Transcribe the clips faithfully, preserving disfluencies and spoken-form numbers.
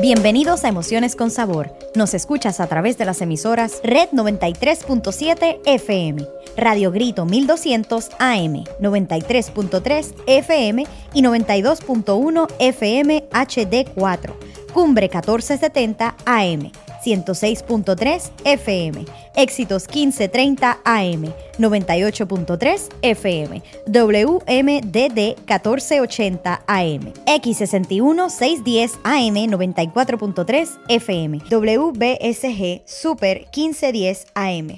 Bienvenidos a Emociones con Sabor. Nos escuchas a través de las emisoras Red noventa y tres punto siete F M, Radio Grito mil doscientos A M, noventa y tres punto tres F M y noventa y dos punto uno F M H D cuatro, Cumbre catorce setenta A M, ciento seis punto tres F M, Éxitos quince treinta A M, noventa y ocho punto tres F M, W M D D catorce ochenta A M, X sesenta y uno seiscientos diez A M, noventa y cuatro punto tres F M, W B S G Super quince diez A M.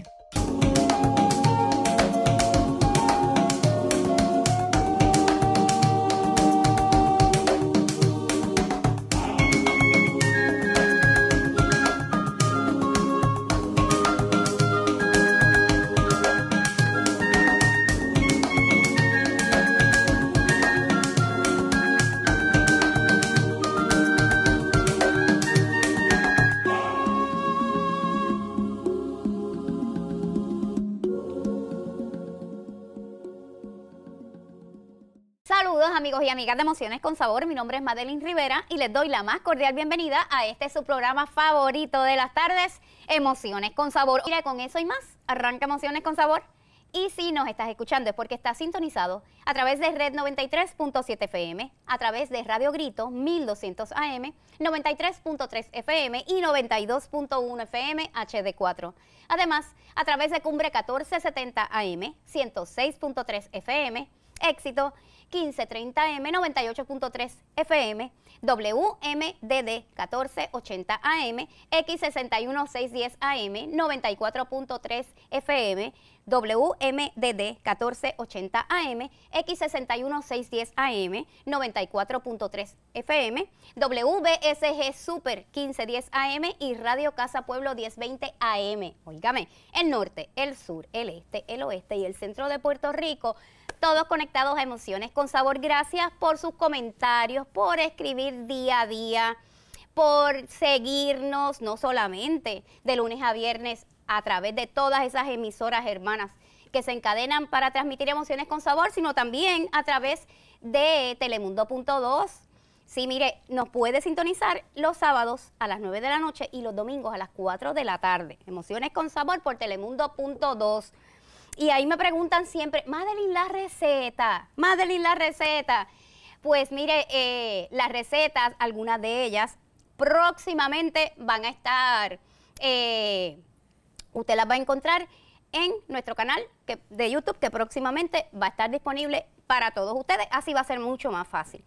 Saludos amigos y amigas de Emociones con Sabor, mi nombre es Madeline Rivera y les doy la más cordial bienvenida a este su programa favorito de las tardes, Emociones con Sabor. Mira, con eso y más, arranca Emociones con Sabor. Y si nos estás escuchando es porque estás sintonizado a través de Red noventa y tres punto siete F M, a través de Radio Grito mil doscientos A M, noventa y tres punto tres F M y noventa y dos punto uno F M H D cuatro. Además, a través de Cumbre catorce setenta A M, ciento seis punto tres F M, Éxito quince treinta M, noventa y ocho punto tres F M, W M D D catorce ochenta A M, X sesenta y uno seiscientos diez A M, noventa y cuatro punto tres F M, W M D D catorce ochenta A M, X sesenta y uno seiscientos diez A M, noventa y cuatro punto tres F M, W B S G Super quince diez A M y Radio Casa Pueblo diez veinte A M. Óigame, el norte, el sur, el este, el oeste y el centro de Puerto Rico, todos conectados a Emociones con Sabor. Gracias por sus comentarios, por escribir día a día, por seguirnos no solamente de lunes a viernes a través de todas esas emisoras hermanas que se encadenan para transmitir Emociones con Sabor, sino también a través de Telemundo punto dos. Sí, mire, nos puede sintonizar los sábados a las nueve de la noche y los domingos a las cuatro de la tarde. Emociones con Sabor por Telemundo punto dos. Y ahí me preguntan siempre, Madeline, la receta, Madeline, la receta. Pues mire, eh, las recetas, algunas de ellas, próximamente van a estar, eh, usted las va a encontrar en nuestro canal que, de YouTube, que próximamente va a estar disponible para todos ustedes. Así va a ser mucho más fácil.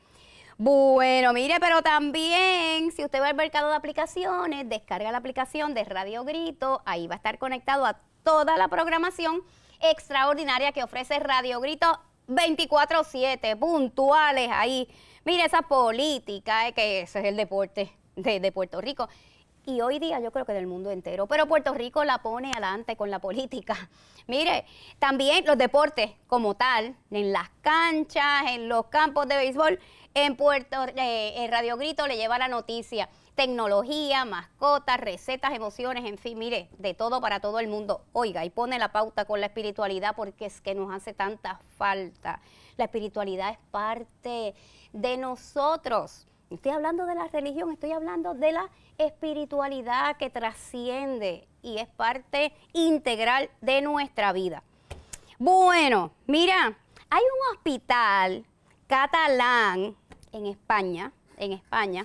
Bueno, mire, pero también, si usted va al mercado de aplicaciones, descarga la aplicación de Radio Grito, ahí va a estar conectado a toda la programación extraordinaria que ofrece Radio Grito veinticuatro siete, puntuales ahí. Mire esa política, eh, que ese es el deporte de, de Puerto Rico. Y hoy día yo creo que del mundo entero, pero Puerto Rico la pone adelante con la política. Mire, también los deportes como tal, en las canchas, en los campos de béisbol, en Puerto, eh, en Radio Grito le lleva la noticia. Tecnología, mascotas, recetas, emociones, en fin, mire, de todo para todo el mundo. Oiga, y pone la pauta con la espiritualidad porque es que nos hace tanta falta. La espiritualidad es parte de nosotros. Estoy hablando de la religión, estoy hablando de la espiritualidad que trasciende y es parte integral de nuestra vida. Bueno, mira, hay un hospital catalán en España, en España,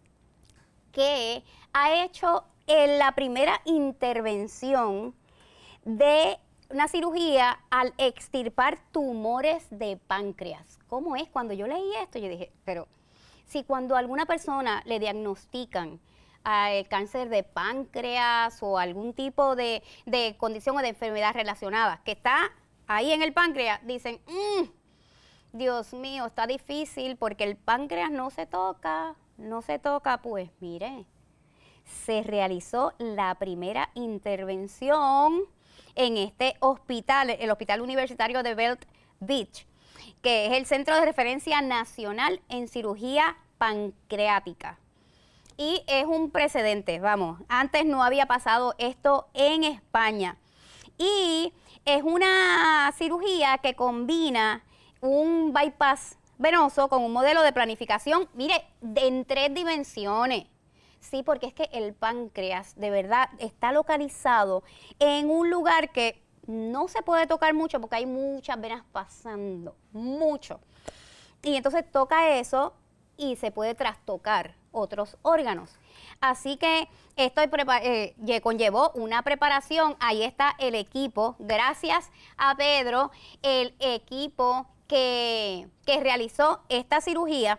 que ha hecho en la primera intervención de una cirugía al extirpar tumores de páncreas. ¿Cómo es? Cuando yo leí esto, yo dije, pero si cuando a alguna persona le diagnostican uh, el cáncer de páncreas o algún tipo de, de condición o de enfermedad relacionada que está ahí en el páncreas, dicen, mmm, Dios mío, está difícil porque el páncreas no se toca, no se toca. Pues mire, se realizó la primera intervención en este hospital, el Hospital Universitario de Belt Beach, que es el Centro de Referencia Nacional en Cirugía Pancreática. Y es un precedente, vamos, antes no había pasado esto en España. Y es una cirugía que combina un bypass venoso con un modelo de planificación, mire, de, en tres dimensiones. Sí, porque es que el páncreas de verdad está localizado en un lugar que no se puede tocar mucho porque hay muchas venas pasando, mucho. Y entonces toca eso y se puede trastocar otros órganos. Así que esto eh, conllevó una preparación. Ahí está el equipo. Gracias a Pedro, el equipo que, que realizó esta cirugía.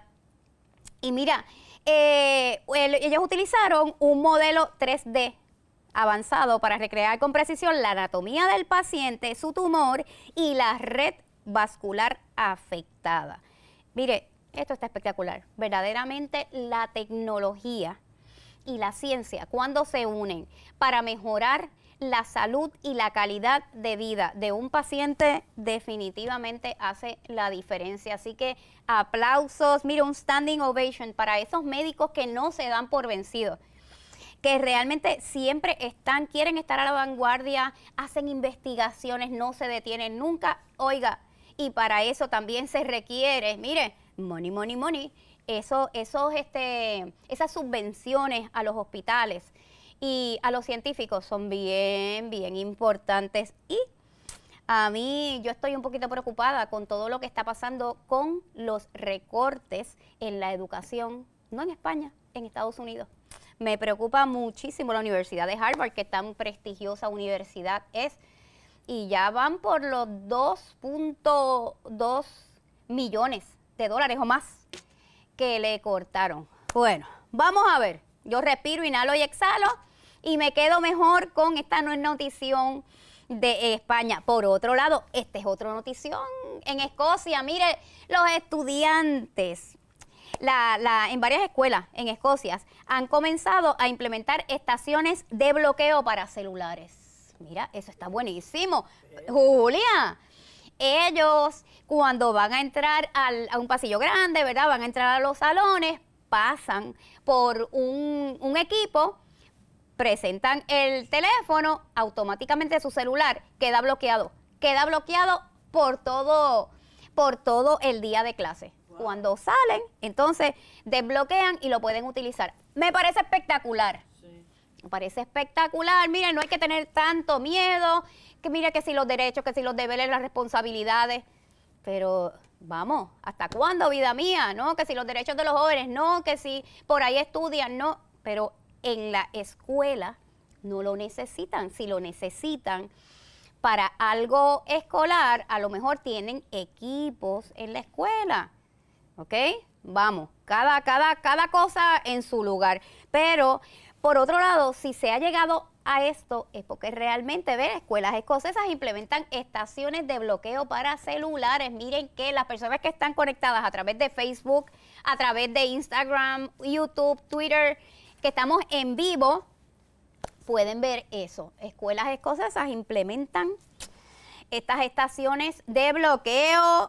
Y mira, eh, el, ellos utilizaron un modelo tres D avanzado para recrear con precisión la anatomía del paciente, su tumor y la red vascular afectada. Mire, esto está espectacular. Verdaderamente la tecnología y la ciencia, cuando se unen para mejorar la salud y la calidad de vida de un paciente, definitivamente hace la diferencia. Así que aplausos, mire, un standing ovation para esos médicos que no se dan por vencidos, que realmente siempre están, quieren estar a la vanguardia, hacen investigaciones, no se detienen nunca. Oiga, y para eso también se requiere, mire, money, money, money, eso, esos, este, esas subvenciones a los hospitales y a los científicos son bien, bien importantes. Y a mí, yo estoy un poquito preocupada con todo lo que está pasando con los recortes en la educación, no en España, en Estados Unidos. Me preocupa muchísimo la Universidad de Harvard, que tan prestigiosa universidad es, y ya van por los dos punto dos millones de dólares o más que le cortaron. Bueno, vamos a ver. Yo respiro, inhalo y exhalo y me quedo mejor con esta notición de España. Por otro lado, esta es otra notición en Escocia. Mire, los estudiantes la, la, en varias escuelas en Escocia han comenzado a implementar estaciones de bloqueo para celulares. Mira, eso está buenísimo. Julia, ellos cuando van a entrar al, a un pasillo grande, ¿verdad? Van a entrar a los salones, pasan por un, un equipo, presentan el teléfono, automáticamente su celular queda bloqueado. Queda bloqueado por todo, por todo el día de clase. Wow. Cuando salen, entonces desbloquean y lo pueden utilizar. Me parece espectacular. Me parece espectacular. Miren, no hay que tener tanto miedo, que mira que si los derechos, que si los deberes, las responsabilidades. Pero vamos, ¿hasta cuándo, vida mía? ¿No? Que si los derechos de los jóvenes, no, que si por ahí estudian, no. Pero en la escuela no lo necesitan. Si lo necesitan para algo escolar, a lo mejor tienen equipos en la escuela. ¿Ok? Vamos, cada, cada, cada cosa en su lugar. Pero por otro lado, si se ha llegado a esto, es porque realmente, ver, escuelas escocesas implementan estaciones de bloqueo para celulares. Miren que las personas que están conectadas a través de Facebook, a través de Instagram, YouTube, Twitter, que estamos en vivo, pueden ver eso. Escuelas escocesas implementan estas estaciones de bloqueo.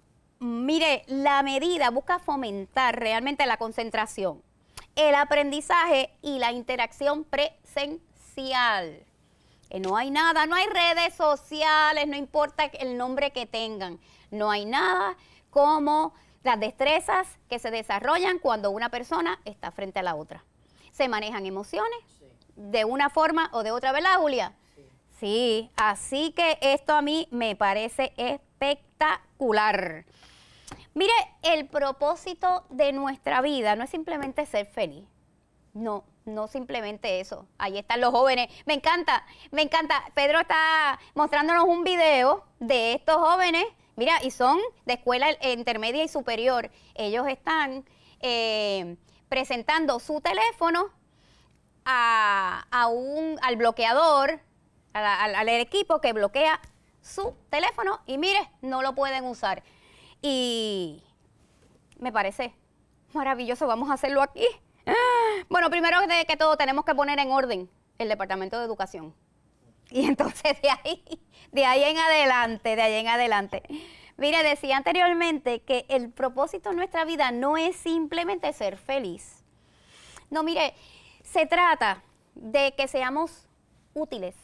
Mire, la medida busca fomentar realmente la concentración, el aprendizaje y la interacción presencial. Que no hay nada, no hay redes sociales, no importa el nombre que tengan, no hay nada como las destrezas que se desarrollan cuando una persona está frente a la otra. Se manejan emociones sí. de una forma o de otra, ¿verdad, Julia? Sí. Sí, así que esto a mí me parece espectacular. Mire, el propósito de nuestra vida no es simplemente ser feliz. No, no simplemente eso. Ahí están los jóvenes. Me encanta, me encanta. Pedro está mostrándonos un video de estos jóvenes. Mira, y son de escuela intermedia y superior. Ellos están eh, presentando su teléfono a, a un, al bloqueador, a, al, al equipo que bloquea su teléfono. Y mire, no lo pueden usar. Y me parece maravilloso, vamos a hacerlo aquí. Bueno, primero de que todo tenemos que poner en orden el Departamento de Educación. Y entonces de ahí, de ahí en adelante, de ahí en adelante. Mire, decía anteriormente que el propósito de nuestra vida no es simplemente ser feliz. No, mire, se trata de que seamos útiles,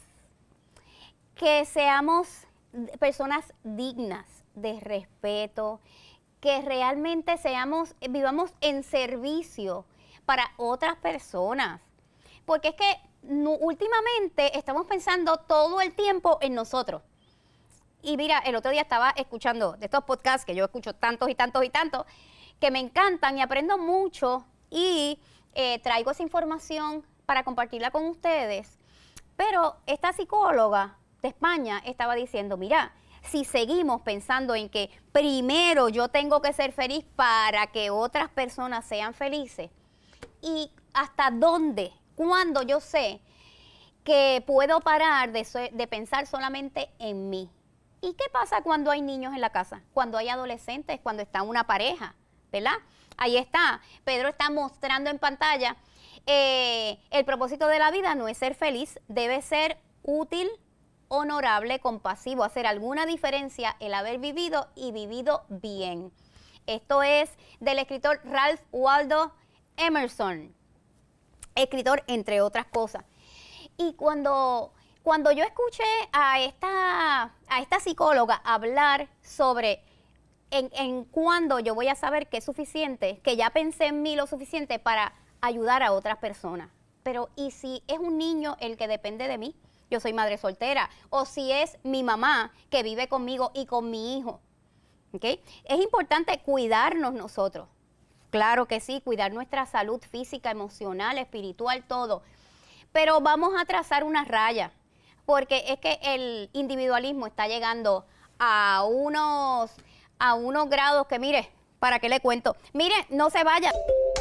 que seamos personas dignas de respeto, que realmente seamos, vivamos en servicio para otras personas. Porque es que no, últimamente estamos pensando todo el tiempo en nosotros. Y mira, el otro día estaba escuchando de estos podcasts, que yo escucho tantos y tantos y tantos, que me encantan y aprendo mucho y eh, traigo esa información para compartirla con ustedes. Pero esta psicóloga de España estaba diciendo, mira, si seguimos pensando en que primero yo tengo que ser feliz para que otras personas sean felices, ¿y hasta dónde, cuándo yo sé que puedo parar de, so- de pensar solamente en mí? ¿Y qué pasa cuando hay niños en la casa? Cuando hay adolescentes, cuando está una pareja, ¿verdad? Ahí está. Pedro está mostrando en pantalla. Eh, el propósito de la vida no es ser feliz, debe ser útil, honorable, compasivo, hacer alguna diferencia, el haber vivido y vivido bien. Esto es del escritor Ralph Waldo Emerson, escritor entre otras cosas. Y cuando... Cuando yo escuché a esta, a esta psicóloga hablar sobre en, en cuándo yo voy a saber que es suficiente, que ya pensé en mí lo suficiente para ayudar a otras personas. Pero, ¿y si es un niño el que depende de mí? Yo soy madre soltera. O si es mi mamá que vive conmigo y con mi hijo. ¿Okay? Es importante cuidarnos nosotros. Claro que sí, cuidar nuestra salud física, emocional, espiritual, todo. Pero vamos a trazar una raya. Porque es que el individualismo está llegando a unos, a unos grados que, mire, ¿para qué le cuento? Mire, no se vaya.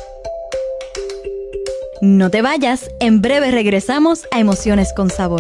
No te vayas, en breve regresamos a Emociones con Sabor.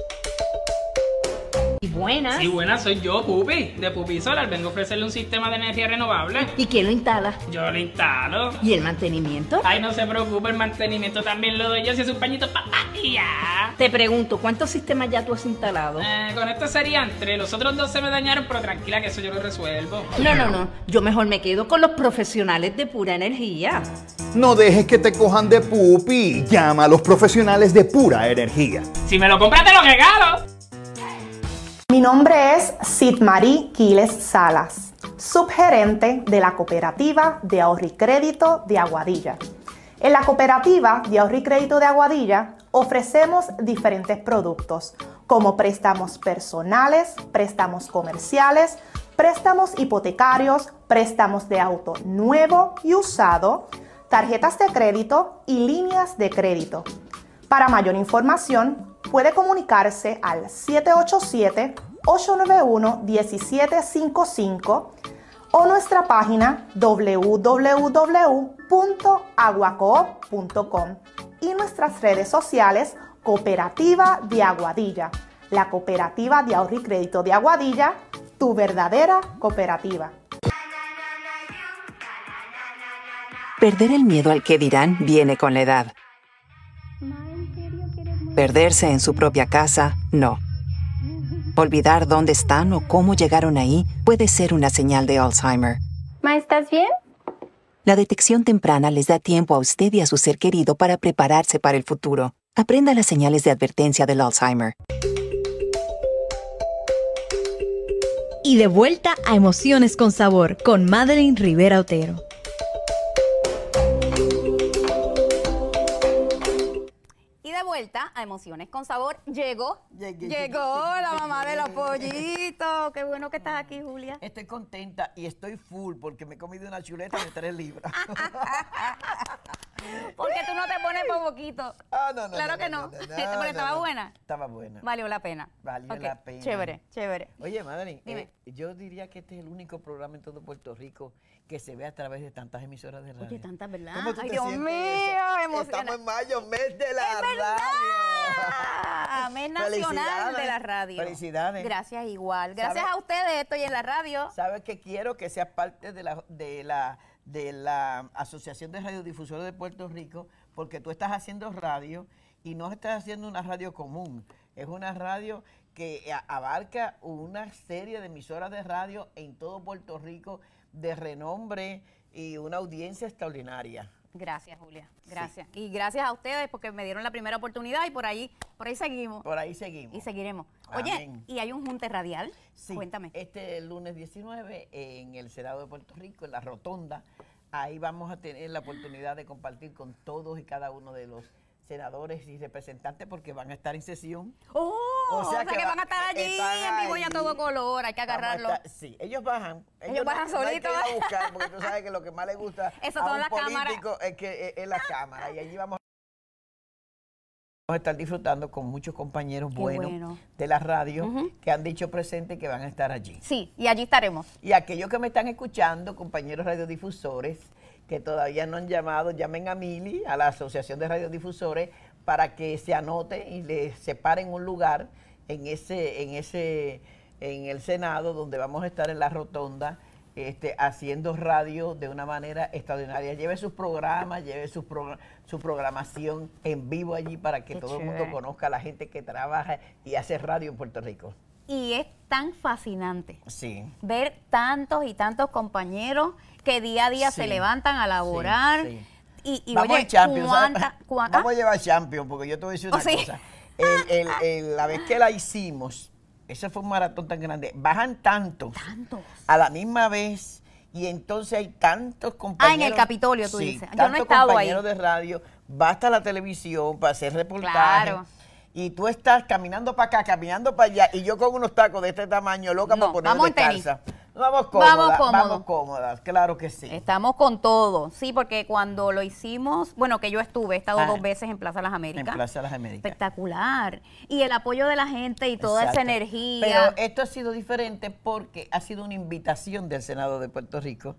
Y buenas. Sí, buenas, soy yo, Pupi, de Pupi Solar. Vengo a ofrecerle un sistema de energía renovable. ¿Y quién lo instala? Yo lo instalo. ¿Y el mantenimiento? Ay, no se preocupe, el mantenimiento también lo doy yo, si es un pañito papá y ya. Te pregunto, ¿cuántos sistemas ya tú has instalado? Eh, con esto serían tres, los otros dos se me dañaron, pero tranquila que eso yo lo resuelvo. No, no, no, yo mejor me quedo con los profesionales de Pura Energía. No dejes que te cojan de pupi. Llama a los profesionales de Pura Energía. Si me lo compras te lo regalo. Mi nombre es Sidmarí Quiles Salas, subgerente de la Cooperativa de Ahorro y Crédito de Aguadilla. En la Cooperativa de Ahorro y Crédito de Aguadilla ofrecemos diferentes productos como préstamos personales, préstamos comerciales, préstamos hipotecarios, préstamos de auto nuevo y usado, tarjetas de crédito y líneas de crédito. Para mayor información, puede comunicarse al siete ocho siete, ocho nueve uno, uno siete cinco cinco o nuestra página w w w punto aguacoop punto com y nuestras redes sociales Cooperativa de Aguadilla, la Cooperativa de Ahorro y Crédito de Aguadilla, tu verdadera cooperativa. Perder el miedo al que dirán viene con la edad. Perderse en su propia casa, no. Olvidar dónde están o cómo llegaron ahí puede ser una señal de Alzheimer. Ma, ¿estás bien? La detección temprana les da tiempo a usted y a su ser querido para prepararse para el futuro. Aprenda las señales de advertencia del Alzheimer. Y de vuelta a Emociones con Sabor con Madeline Rivera Otero. Vuelta a Emociones con Sabor. Llegó, Llegué, llegó llegué, la llegué, mamá de los llegué. pollitos. Qué bueno que estás aquí, Julia. Estoy contenta y estoy full porque me he comido una chuleta de tres libras. Porque tú no te pones por poquito. Ah, no, no, claro no, que no, no. no, no, Porque no, estaba no. buena. Estaba buena. Valió la pena. Valió Ok, la pena. Chévere, chévere. Oye, Madeline, Dime. eh, yo diría que este es el único programa en todo Puerto Rico que se ve a través de tantas emisoras de radio. Oye, tantas, ¿verdad? ¿Cómo tú Ay, te Dios sientes mío, eso? emociona- Estamos en mayo, mes de la ¡Es verdad! radio. Mes nacional Felicidades. de la radio. Felicidades. Gracias igual. Gracias ¿Sabe? a ustedes estoy en la radio. ¿Sabes que quiero que seas parte de la, de la, de la Asociación de Radiodifusores de Puerto Rico? Porque tú estás haciendo radio y no estás haciendo una radio común. Es una radio que a- abarca una serie de emisoras de radio en todo Puerto Rico de renombre y una audiencia extraordinaria. Gracias, Julia. Gracias. Y gracias a ustedes porque me dieron la primera oportunidad y por ahí, por ahí seguimos. Por ahí seguimos. Y seguiremos. Oye, Amén. ¿y hay un junte radial? Sí, Cuéntame. este lunes diecinueve en el Senado de Puerto Rico, en la Rotonda, ahí vamos a tener la oportunidad de compartir con todos y cada uno de los senadores y representantes porque van a estar en sesión. Oh, o sea, o sea que, que van a estar allí en vivo y a todo color, hay que agarrarlo. Estar, sí, ellos bajan. Ellos, ellos bajan no, solitos. No hay que ir a buscar porque tú sabes que lo que más les gusta Eso a son un las político es que es, es la cámara y allí vamos a estar disfrutando con muchos compañeros buenos bueno. de la radio uh-huh. que han dicho presente que van a estar allí. Sí, y allí estaremos. Y aquellos que me están escuchando, compañeros radiodifusores, que todavía no han llamado, llamen a Mili, a la Asociación de Radiodifusores, para que se anoten y les separen un lugar en ese, en ese, en el Senado, donde vamos a estar en la rotonda, este, haciendo radio de una manera extraordinaria. Lleve sus programas, lleve su, pro, su programación en vivo allí para que Qué todo chévere. el mundo conozca a la gente que trabaja y hace radio en Puerto Rico. Y es tan fascinante sí. ver tantos y tantos compañeros que día a día sí. se levantan a laborar. Sí, sí. Y, y vamos oye, a Champions, ¿cuánta, cuánta? Vamos a llevar Champions, porque yo te voy a decir una ¿Oh, sí? cosa. El, el, el, la vez que la hicimos, ese fue un maratón tan grande, bajan tantos, tantos a la misma vez, y entonces hay tantos compañeros. Ah, en el Capitolio, tú sí, dices. Yo no he estado ahí. compañeros de radio, basta la televisión para hacer reportajes. Claro. Y tú estás caminando para acá, caminando para allá, y yo con unos tacos de este tamaño, loca no, por ponerme descalza. Vamos cómodas, vamos cómodas. Vamos cómodas, claro que sí. Estamos con todo, sí, porque cuando lo hicimos, bueno, que yo estuve, he estado ah, dos veces en Plaza Las Américas. En Plaza Las Américas. Espectacular. Y el apoyo de la gente y toda Exacto. esa energía. Pero esto ha sido diferente porque ha sido una invitación del Senado de Puerto Rico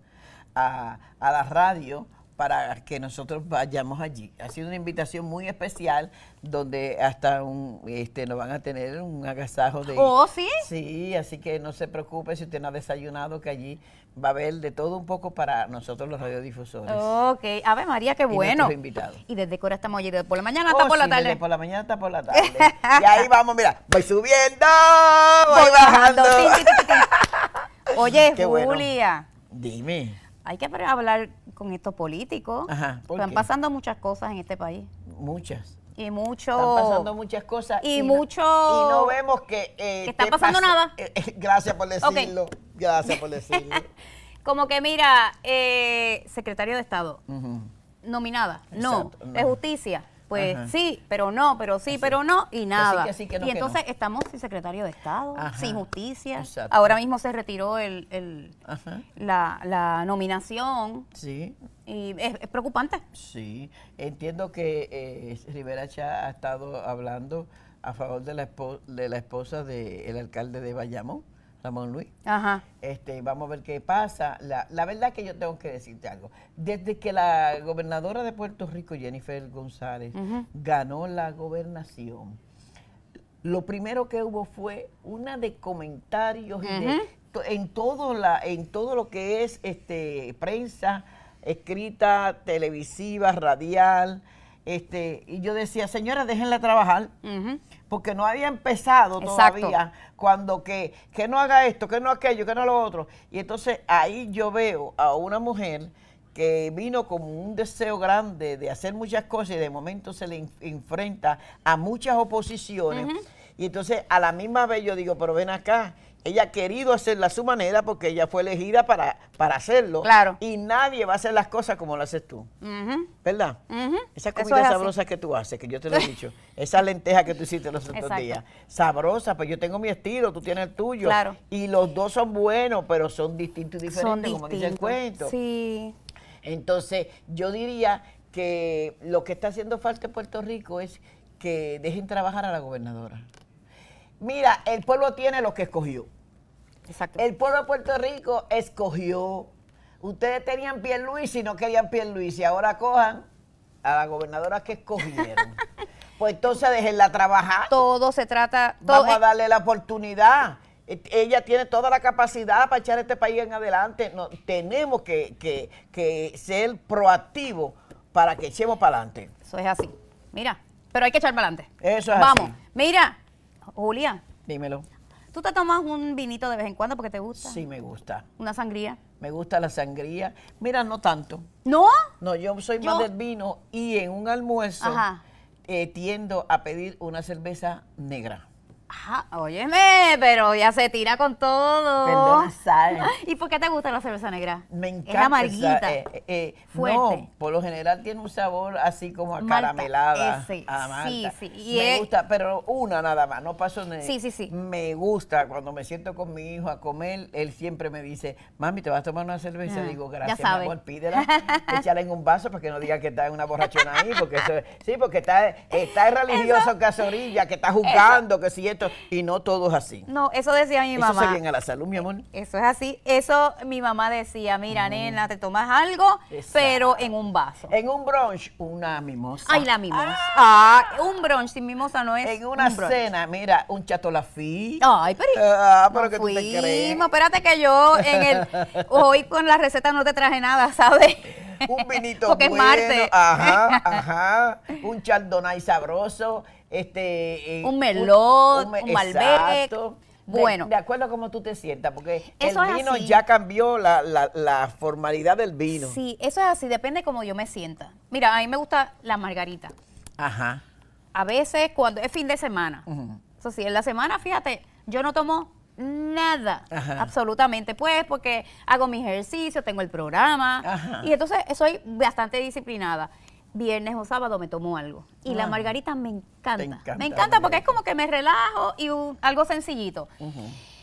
a, a la radio para que nosotros vayamos allí. Ha sido una invitación muy especial donde hasta un este nos van a tener un agasajo de... ¿Oh, sí? Sí, así que no se preocupe si usted no ha desayunado, que allí va a haber de todo un poco para nosotros los radiodifusores. Ok, Ave María, qué bueno. Y invitados. Y desde que ahora estamos allí, desde por la mañana hasta oh, por la sí, tarde. Desde por la mañana hasta por la tarde. Y ahí vamos, mira, voy subiendo, voy, voy bajando. bajando. Tin, tin, tin, tin. Oye, qué Julia. Bueno. Dime. Hay que hablar con estos políticos. Ajá, ¿por Están qué? pasando muchas cosas en este país. Muchas. Y mucho. Están pasando muchas cosas. Y, y mucho. No, y no vemos que. Eh, que está pasando pasa, nada. Eh, eh, gracias por decirlo. Okay. Gracias por decirlo. Como que, mira, eh, secretario de Estado, uh-huh. nominada. Exacto, no. no. De justicia. Pues Ajá. sí, pero no, pero sí, Así. pero no, y nada. Que sí, que sí, que no, y entonces que no. estamos sin secretario de Estado, Ajá. sin justicia. Exacto. Ahora mismo se retiró el, el la, la nominación. Sí. Y es, es preocupante. Sí. Entiendo que eh, Rivera Chá ha estado hablando a favor de la, espo de la esposa del alcalde de Bayamón, Ramón Luis. Ajá. Este, vamos a ver qué pasa. La, la verdad que yo tengo que decirte algo. Desde que la gobernadora de Puerto Rico, Jennifer González, uh-huh. ganó la gobernación, lo primero que hubo fue una de comentarios uh-huh. y de, to, en, todo la, en todo lo que es este, prensa, escrita, televisiva, radial. Este, y yo decía, señora, déjenla trabajar, uh-huh. porque no había empezado Exacto. todavía cuando que, que no haga esto, que no aquello, que no lo otro. Y entonces ahí yo veo a una mujer que vino con un deseo grande de hacer muchas cosas y de momento se le in, enfrenta a muchas oposiciones. Uh-huh. Y entonces a la misma vez yo digo, pero ven acá, ella ha querido hacerla a su manera porque ella fue elegida para, para hacerlo. Claro. Y nadie va a hacer las cosas como las haces tú. Uh-huh. ¿Verdad? Uh-huh. Esa comida sabrosa así. que tú haces, que yo te lo he dicho. Esa lenteja que tú hiciste los otros Exacto. días. Sabrosa, pues yo tengo mi estilo, tú tienes el tuyo. Claro. Y los dos son buenos, pero son distintos y diferentes, son como distintos. dice el cuento. Sí. Entonces, yo diría que lo que está haciendo falta en Puerto Rico es que dejen trabajar a la gobernadora. Mira, el pueblo tiene lo que escogió. Exacto. El pueblo de Puerto Rico escogió. Ustedes tenían Pierluisi y no querían Pierluisi. Ahora cojan a la gobernadora que escogieron. Pues entonces déjenla trabajar. Todo se trata... Todo Vamos a darle la oportunidad. Ella tiene toda la capacidad para echar este país en adelante. No, tenemos que, que, que ser proactivos para que echemos para adelante. Eso es así. Mira, pero hay que echar para adelante. Eso es Vamos. así. Mira, Julia. Dímelo. ¿Tú te tomas un vinito de vez en cuando porque te gusta? Sí, me gusta. ¿Una sangría? Me gusta la sangría. Mira, no tanto. ¿No? No, yo soy yo... más del vino y en un almuerzo eh, tiendo a pedir una cerveza negra. Ajá, óyeme, pero ya se tira con todo. No. sal. ¿Y por qué te gusta la cerveza negra? Me encanta. Es amarguita. esa, eh, eh, fuerte. No, por lo general tiene un sabor así como a Malta, caramelada. ese, a malta. sí, sí, y me es- gusta, pero una nada más, no paso ni. Sí, sí, sí. Me gusta cuando me siento con mi hijo a comer, él siempre me dice, mami, ¿te vas a tomar una cerveza? Ah, Digo, ya gracias, mi sabe. amor, pídela, échala en un vaso para que no diga que está en una borrachona ahí, porque eso es- sí, porque está, está el religioso casorilla, que está jugando, que si esto, y no todo es así. No, eso decía mi Eso mamá. se viene a la salud, mi amor. Eso es así. Eso mi mamá decía, mira, nena, te tomas algo, Exacto. pero en un vaso. En un brunch, una mimosa. Ay, la mimosa. Ah, un brunch sin mimosa no es En una un brunch. cena, mira, un chatolafí. Ay, pero, Ah, pero no que tú te crees. fuimos. Espérate que yo en el hoy con la receta no te traje nada, ¿sabes? Un vinito Porque bueno. es martes. Ajá, ajá. Un chardonnay sabroso. Este, eh, Un Merlot, me- un Malbec. exacto. De- Bueno. De, acuerdo a cómo tú te sientas, porque Eso el es vino así. ya cambió la, la, la formalidad del vino. Sí, eso es así, depende cómo yo me sienta. Mira, a mí me gusta la margarita. Ajá. A veces cuando es fin de semana. Ujú. Eso sí, en la semana, fíjate, yo no tomo nada, Ajá. absolutamente, pues, porque hago mis ejercicios, tengo el programa, Ajá. y entonces soy bastante disciplinada. Viernes o sábado me tomo algo. Y la Ah. margarita me encanta. Te encanta me la encanta porque es margarita. como que me relajo y un- algo sencillito. Ujú.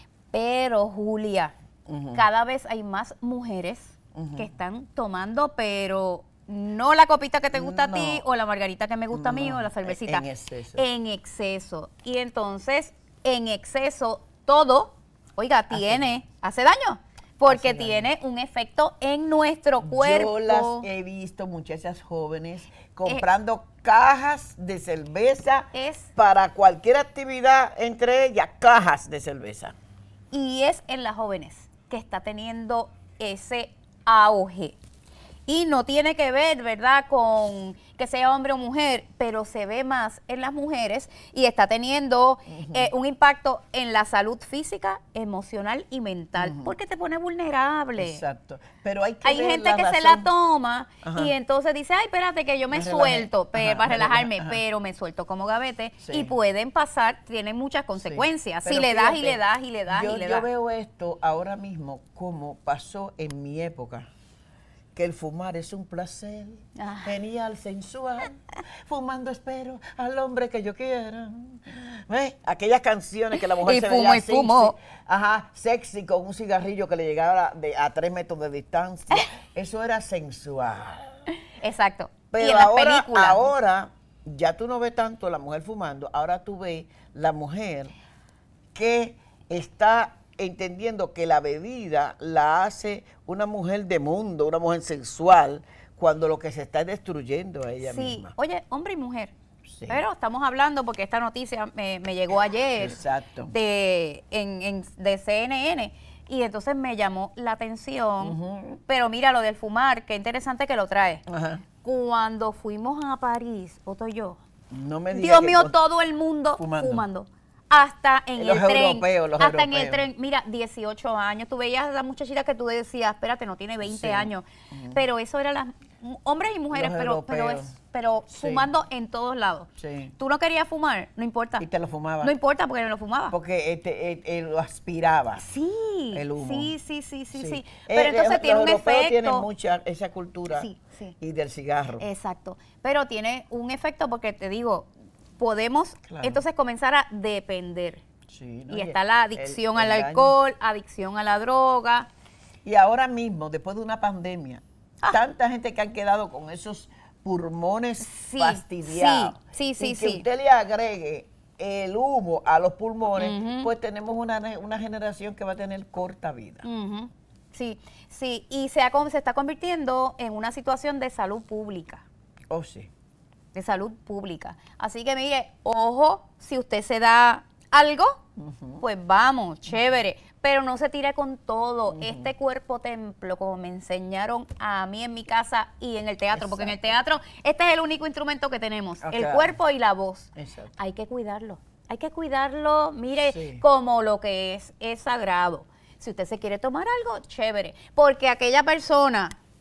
Pero, Julia, Ujú. cada vez hay más mujeres que están tomando, pero no la copita que te gusta No. a ti o la margarita que me gusta a mí No, o la cervecita. en exceso. En exceso. Y entonces, en exceso, todo, oiga, tiene, hace daño. Porque Hace daño. tiene un efecto en nuestro cuerpo. Yo las he visto, muchachas jóvenes, comprando cajas de cerveza Es- para cualquier actividad, entre ellas cajas de cerveza. Y es en las jóvenes que está teniendo ese auge. Y no tiene que ver, ¿verdad?, con que sea hombre o mujer, pero se ve más en las mujeres y está teniendo eh, un impacto en la salud física, emocional y mental, porque te pone vulnerable. Exacto. Pero hay que Hay ver gente la que se razón. la toma Ajá. y entonces dice, ay, espérate que yo me, Me relajé. suelto pe- Ajá, para me relajarme, relaja, ajá. pero me suelto como gavete Sí. y pueden pasar, tienen muchas consecuencias. Pero si le das y fíjate, le das y le das yo, y le yo das. veo esto ahora mismo como pasó en mi época, que el fumar es un placer Ah. genial, sensual, fumando espero al hombre que yo quiera. ¿Ves? Aquellas canciones que la mujer Y se fumo veía y sexy, fumo. ajá, sexy con un cigarrillo que le llegaba de, a tres metros de distancia, eso era sensual. Exacto. y Pero en las ahora, películas. ahora ya tú no ves tanto la mujer fumando, ahora tú ves la mujer que está entendiendo que la bebida la hace una mujer de mundo, una mujer sensual, cuando lo que se está es destruyendo a ella Sí, misma. oye, hombre y mujer. Sí. Pero estamos hablando porque esta noticia me, me llegó ayer Exacto. de, en, en- de C N N y entonces me llamó la atención. Pero mira lo del fumar, qué interesante que lo trae. Ajá. Cuando fuimos a París, Otto y yo, No me digas Dios que mío, con- todo el mundo Fumando. fumando. Hasta en Los el tren. europeos, los hasta en el europeos. tren. Mira, dieciocho años. Tú veías a la muchachita que tú decías, espérate, no tiene veinte Sí. años. Pero eso era las m- hombres y mujeres, Los pero, pero, europeos. es, pero Sí. fumando en todos lados. Sí. Tú no querías fumar, no importa. Y te lo fumaba. No importa porque no lo fumaba. Porque este, eh, eh, lo aspiraba. Sí, El humo. sí, sí, sí, sí, sí. Eh, Pero eh, entonces los tiene un europeos efecto. tienen mucha esa cultura Sí, sí. y del cigarro. Exacto. Pero tiene un efecto porque te digo, podemos Claro. entonces comenzar a depender. Sí, ¿no? Y está la el- adicción el al daño. alcohol, adicción a la droga. Y ahora mismo, después de una pandemia, Ah. tanta gente que han quedado con esos pulmones Sí, fastidiados. sí, sí, y sí, que sí. usted le agregue el humo a los pulmones, Ujú. pues tenemos una, una generación que va a tener corta vida. Ujú. Sí, sí. Y se, ha, con- se está convirtiendo en una situación de salud pública. Oh, sí. De salud pública. Así que mire, ojo, si usted se da algo, pues vamos, chévere. Pero no se tire con todo. Este cuerpo templo, como me enseñaron a mí en mi casa y en el teatro, porque en el teatro este es el único instrumento que tenemos, Ah, el claro. cuerpo y la voz. Exacto. Hay que cuidarlo. Hay que cuidarlo, mire, Sí. como lo que es, es sagrado. Si usted se quiere tomar algo, chévere. Porque aquella persona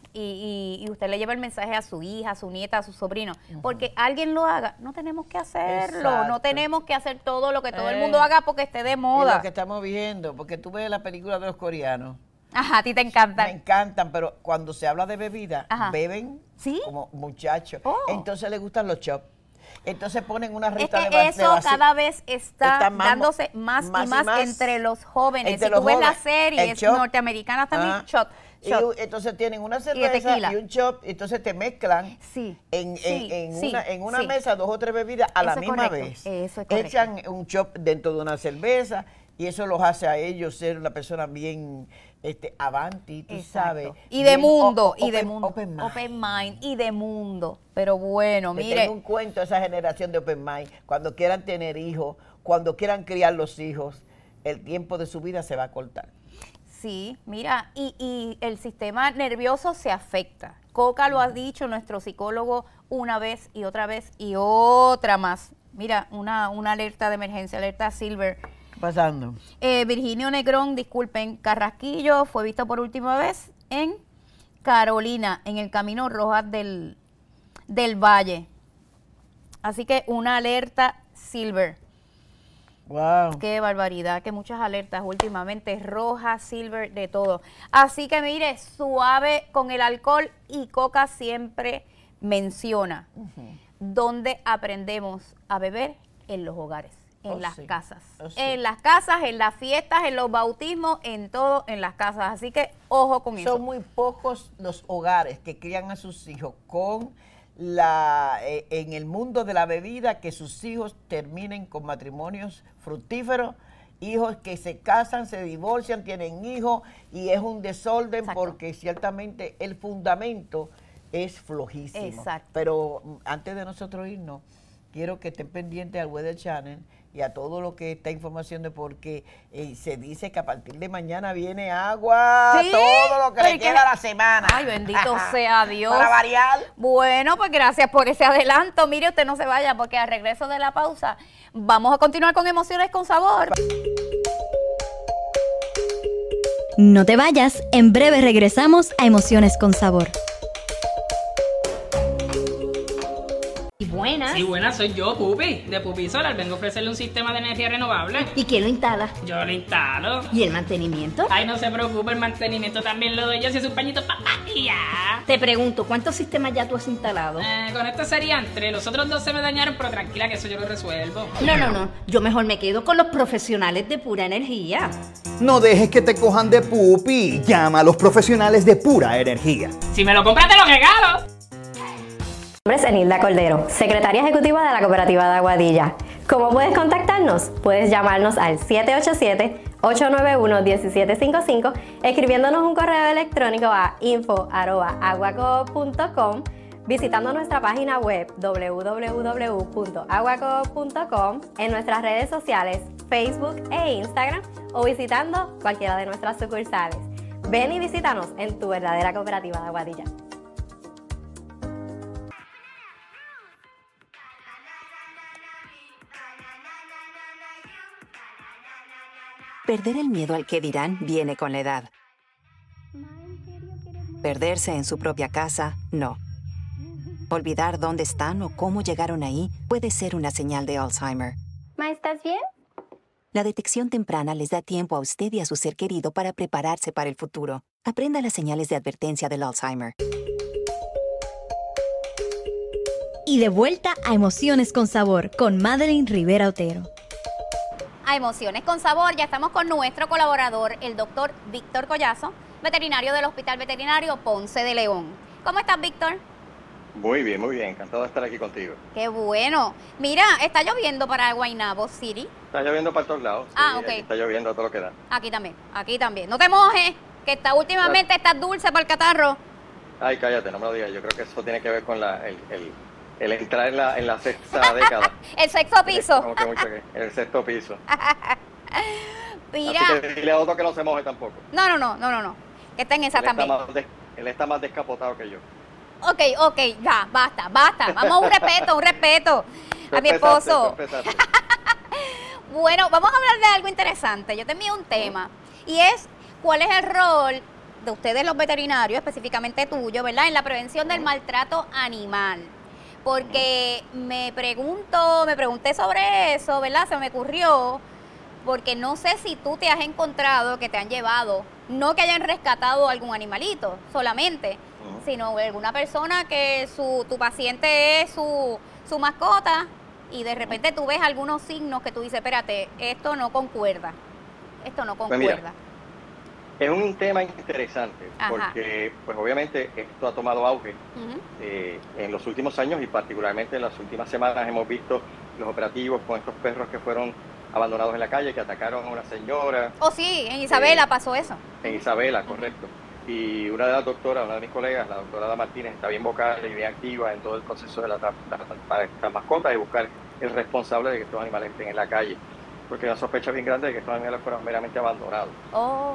y, y, y usted le lleva el mensaje a su hija, a su nieta, a su sobrino, uh-huh. porque alguien lo haga, no tenemos que hacerlo, Exacto. no tenemos que hacer todo lo que todo eh, el mundo haga porque esté de moda. Y lo que estamos viendo, porque tú ves la película de los coreanos. Ajá, a ti te encantan. Me encantan, pero cuando se habla de bebida, Ajá. beben ¿Sí? como muchachos. Oh. Entonces les gustan los chops. Entonces ponen una es rita que de eso de cada vez está, está más, dándose más, más, y más, más entre los jóvenes. Entre si los tú ves jóvenes, las series norteamericanas también, ah. shot. Shot. Y, entonces tienen una cerveza y, y un shot, entonces te mezclan sí, en, sí, en, en sí, una, en una sí. mesa dos o tres bebidas a eso la misma correcto, vez. Eso es Echan un shot dentro de una cerveza y eso los hace a ellos ser una persona bien este, avanti, tú Exacto. sabes. Y de mundo, o, y open, de mundo. Open mind. Open mind, y de mundo. Pero bueno, que mire. Tengo un cuento a esa generación de open mind. Cuando quieran tener hijos, cuando quieran criar los hijos, el tiempo de su vida se va a cortar. Sí, mira, y, y el sistema nervioso se afecta. Coca lo ha dicho nuestro psicólogo una vez y otra vez y otra más. Mira, una, una alerta de emergencia, alerta Silver. ¿Qué pasando? Eh, Virginio Negrón, disculpen, Carrasquillo fue visto por última vez en Carolina, en el Camino Rojas del, del Valle. Así que una alerta Silver. Wow. Qué barbaridad, que muchas alertas últimamente, roja, silver, de todo. Así que mire, suave con el alcohol, y Coca siempre menciona uh-huh. dónde aprendemos a beber en los hogares, en oh, las sí. casas. Oh, sí. En las casas, en las fiestas, en los bautismos, en todo, en las casas. Así que ojo con Son eso. Son muy pocos los hogares que crían a sus hijos con la eh, en el mundo de la bebida, que sus hijos terminen con matrimonios fructíferos, hijos que se casan, se divorcian, tienen hijos y es un desorden. Exacto. Porque ciertamente el fundamento es flojísimo. Exacto. Pero antes de nosotros irnos, quiero que estén pendientes al Weather Channel y a todo lo que está información de, porque eh, se dice que a partir de mañana viene agua, ¿Sí? todo lo que le queda a la semana. Ay, bendito sea Dios. Para variar. Bueno, pues gracias por ese adelanto. Mire, usted no se vaya, porque al regreso de la pausa vamos a continuar con Emociones con Sabor. No te vayas, en breve regresamos a Emociones con Sabor. Buenas. Sí, buenas, soy yo, Pupi, de Pupi Solar. Vengo a ofrecerle un sistema de energía renovable. ¿Y quién lo instala? Yo lo instalo. ¿Y el mantenimiento? Ay, no se preocupe, el mantenimiento también lo doy yo, si es un pañito pa' y ya. Te pregunto, ¿cuántos sistemas ya tú has instalado? Eh, con esto serían tres, los otros dos se me dañaron, pero tranquila que eso yo lo resuelvo. No, no, no, yo mejor me quedo con los profesionales de Pura Energía. No dejes que te cojan de pupi, llama a los profesionales de Pura Energía. Si me lo compras te lo regalo. Mi nombre es Enilda Cordero, secretaria ejecutiva de la Cooperativa de Aguadilla. ¿Cómo puedes contactarnos? Puedes llamarnos al siete ocho siete, ocho nueve uno, uno siete cinco cinco, escribiéndonos un correo electrónico a info arroba aguacoop punto com, visitando nuestra página web doble u doble u doble u punto aguacoop punto com, en nuestras redes sociales Facebook e Instagram, o visitando cualquiera de nuestras sucursales. Ven y visítanos en tu verdadera Cooperativa de Aguadilla. Perder el miedo al que dirán viene con la edad. Perderse en su propia casa, no. Olvidar dónde están o cómo llegaron ahí puede ser una señal de Alzheimer. ¿Ma, estás bien? La detección temprana les da tiempo a usted y a su ser querido para prepararse para el futuro. Aprenda las señales de advertencia del Alzheimer. Y de vuelta a Emociones con Sabor con Madeline Rivera Otero. A Emociones con Sabor, ya estamos con nuestro colaborador, el doctor Víctor Collazo, veterinario del Hospital Veterinario Ponce de León. ¿Cómo estás, Víctor? Muy bien, muy bien. Encantado de estar aquí contigo. Qué bueno. Mira, está lloviendo para Guaynabo City. Está lloviendo para todos lados. Sí, ah, ok. Está lloviendo a todo lo que da. Aquí también, aquí también. No te mojes, que está últimamente está dulce para el catarro. Ay, cállate, no me lo digas. Yo creo que eso tiene que ver con la, el, el, el entrar en la, en la sexta década. El sexto piso. Como que mucho que, el sexto piso. Mira. Así que dile a otro que no se moje tampoco. No, no, no, no, no, no. Que está en esa él también. Está más de, él está más descapotado que yo. Ok, ok, ya, basta, basta. Vamos a un respeto, un respeto a mi esposo. Bueno, vamos a hablar de algo interesante. Yo te envío un tema y es cuál es el rol de ustedes los veterinarios, específicamente tuyo, ¿verdad? En la prevención del maltrato animal. Porque me pregunto, me pregunté sobre eso, ¿verdad? Se me ocurrió, porque no sé si tú te has encontrado que te han llevado, no que hayan rescatado algún animalito solamente, uh-huh. sino alguna persona que su tu paciente es su, su mascota y de repente tú ves algunos signos que tú dices, espérate, esto no concuerda, esto no concuerda. Pues mira, es un tema interesante. Ajá. Porque pues obviamente esto ha tomado auge uh-huh. eh, en los últimos años y particularmente en las últimas semanas hemos visto los operativos con estos perros que fueron abandonados en la calle, que atacaron a una señora. Oh sí, en Isabela eh, pasó eso. En Isabela, correcto. Uh-huh. Y una de las doctoras, una de mis colegas, la doctora Ada Martínez, está bien vocal y bien activa en todo el proceso de la, la, la, para estas mascotas y buscar el responsable de que estos animales estén en la calle. Porque hay una sospecha bien grande de que estos animales fueron meramente abandonados. Oh.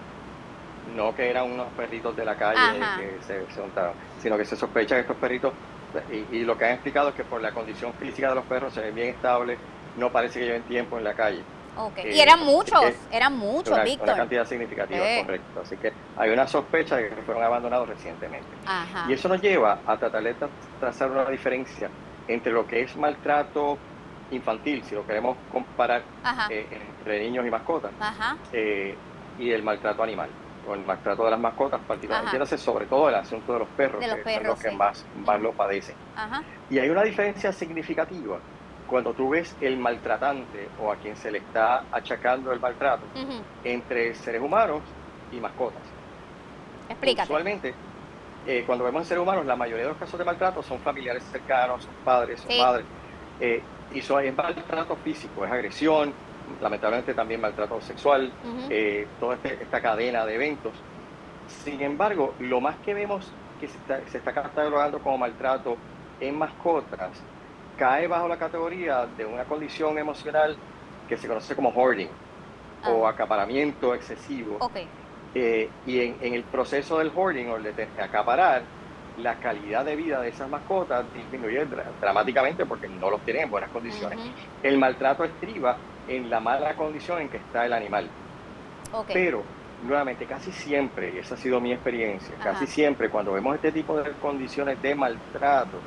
No que eran unos perritos de la calle Ajá. que se, se montaron, sino que se sospecha que estos perritos, y, y lo que han explicado es que por la condición física de los perros se ven bien estables, no parece que lleven tiempo en la calle. Okay. Eh, y eran muchos, eran muchos, una, Víctor. Una cantidad significativa, eh. correcto. Así que hay una sospecha de que fueron abandonados recientemente. Ajá. Y eso nos lleva a tratar de trazar una diferencia entre lo que es maltrato infantil, si lo queremos comparar eh, entre niños y mascotas, eh, y el maltrato animal. O el maltrato de las mascotas, particularmente sobre todo el asunto de los perros, de los que perros, son los que sí. más, más lo padecen. Ajá. Y hay una diferencia significativa cuando tú ves el maltratante o a quien se le está achacando el maltrato uh-huh. entre seres humanos y mascotas. Explícate. Usualmente, eh, cuando vemos en seres humanos, la mayoría de los casos de maltrato son familiares cercanos, son padres, son sí. madres, eh, y eso es maltrato físico, es agresión, lamentablemente también maltrato sexual, uh-huh. eh, toda este, esta cadena de eventos. Sin embargo, lo más que vemos que se está, se está catalogando como maltrato en mascotas cae bajo la categoría de una condición emocional que se conoce como hoarding ah. o acaparamiento excesivo. Okay. Eh, y en, en el proceso del hoarding o de acaparar, la calidad de vida de esas mascotas disminuye dra- dramáticamente porque no los tienen en buenas condiciones. Uh-huh. El maltrato estriba en la mala condición en que está el animal. Okay. Pero, nuevamente, casi siempre, y esa ha sido mi experiencia, Ajá. casi siempre cuando vemos este tipo de condiciones de maltrato,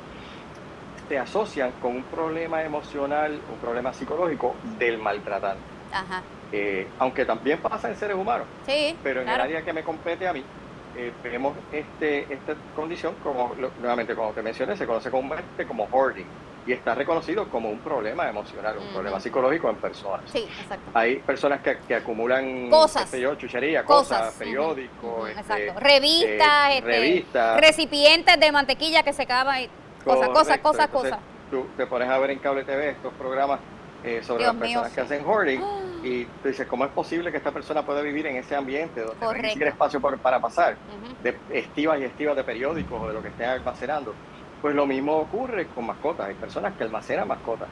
se asocian con un problema emocional, un problema psicológico del maltratante. Ajá. Eh, aunque también pasa en seres humanos, sí, pero en claro. el área que me compete a mí, eh, vemos este, esta condición, como lo, nuevamente como te mencioné, se conoce comúnmente como hoarding y está reconocido como un problema emocional, un uh-huh. problema psicológico en personas. Sí, exacto. Hay personas que, que acumulan cosas, qué sé yo, chuchería, cosas, cosas periódicos, uh-huh. este, exacto. revistas, eh, este, revistas, recipientes de mantequilla que se acaban, cosas, cosas, cosas, cosas. Tú te pones a ver en cable T V estos programas eh, sobre Dios las personas mío, que sí. hacen hoarding y tú dices, ¿cómo es posible que esta persona pueda vivir en ese ambiente donde Correcto. no hay ni siquiera espacio por, para pasar uh-huh. de estivas y estivas de periódicos o de lo que estén almacenando? Pues lo mismo ocurre con mascotas. Hay personas que almacenan mascotas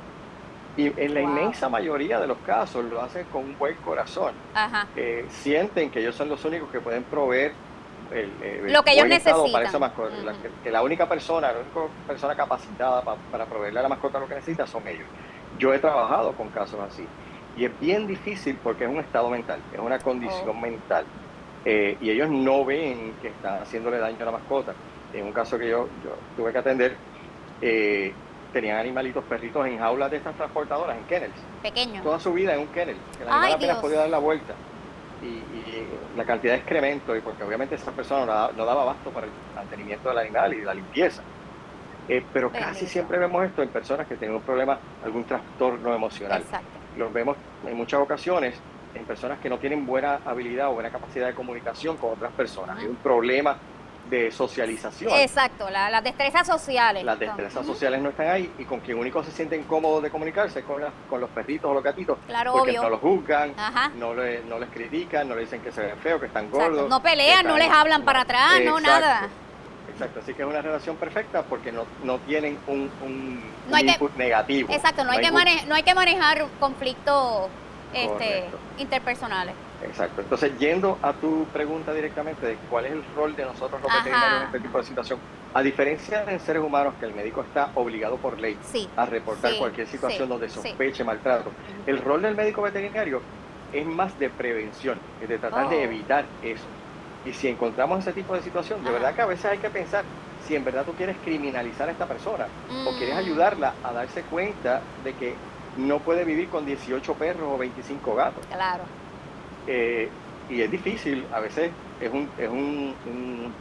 y en la wow. inmensa mayoría de los casos lo hacen con un buen corazón. Ajá. Eh, sienten que ellos son los únicos que pueden proveer el, el lo que ellos necesitan para esa mascota. Uh-huh. la, que, que la única persona, la única persona capacitada pa, para proveerle a la mascota lo que necesita son ellos. Yo he trabajado con casos así y es bien difícil porque es un estado mental, es una condición oh. mental eh, y ellos no ven que están haciéndole daño a la mascota. En un caso que yo, yo tuve que atender, eh, tenían animalitos, perritos en jaulas de estas transportadoras, en kennels. Pequeños. Toda su vida en un kennel. El animal Ay, apenas Dios. podía dar la vuelta. Y, y la cantidad de excremento, y porque obviamente esa persona no daba, no daba abasto para el mantenimiento del animal y la limpieza. Eh, pero Bendito. Casi siempre vemos esto en personas que tienen un problema, algún trastorno emocional. Exacto. Los vemos en muchas ocasiones en personas que no tienen buena habilidad o buena capacidad de comunicación con otras personas. Uh-huh. Hay un problema de socialización. Exacto, la, las destrezas sociales. Las destrezas uh-huh. sociales no están ahí y con quien único se sienten cómodos de comunicarse es con, la, con los perritos o los gatitos. Claro, porque obvio. no los juzgan, Ajá. no, le, no les critican, no les dicen que se ven feos, que están Exacto. gordos. No pelean, están, no les hablan no, para atrás, exacto, no nada. Exacto, así que es una relación perfecta porque no, no tienen un, un, no hay un input que, negativo. Exacto, no, no hay, que mane- no hay que manejar conflictos este, interpersonales. Exacto. Entonces, yendo a tu pregunta directamente de cuál es el rol de nosotros los veterinarios en este tipo de situación, a diferencia de seres humanos que el médico está obligado por ley sí, a reportar sí, cualquier situación sí, donde sospeche sí. maltrato, uh-huh. el rol del médico veterinario es más de prevención, es de tratar oh. de evitar eso. Y si encontramos ese tipo de situación, de verdad que a veces hay que pensar si en verdad tú quieres criminalizar a esta persona mm. o quieres ayudarla a darse cuenta de que no puede vivir con dieciocho perros o veinticinco gatos. Claro. Eh, y es difícil, a veces es, un, es un, un,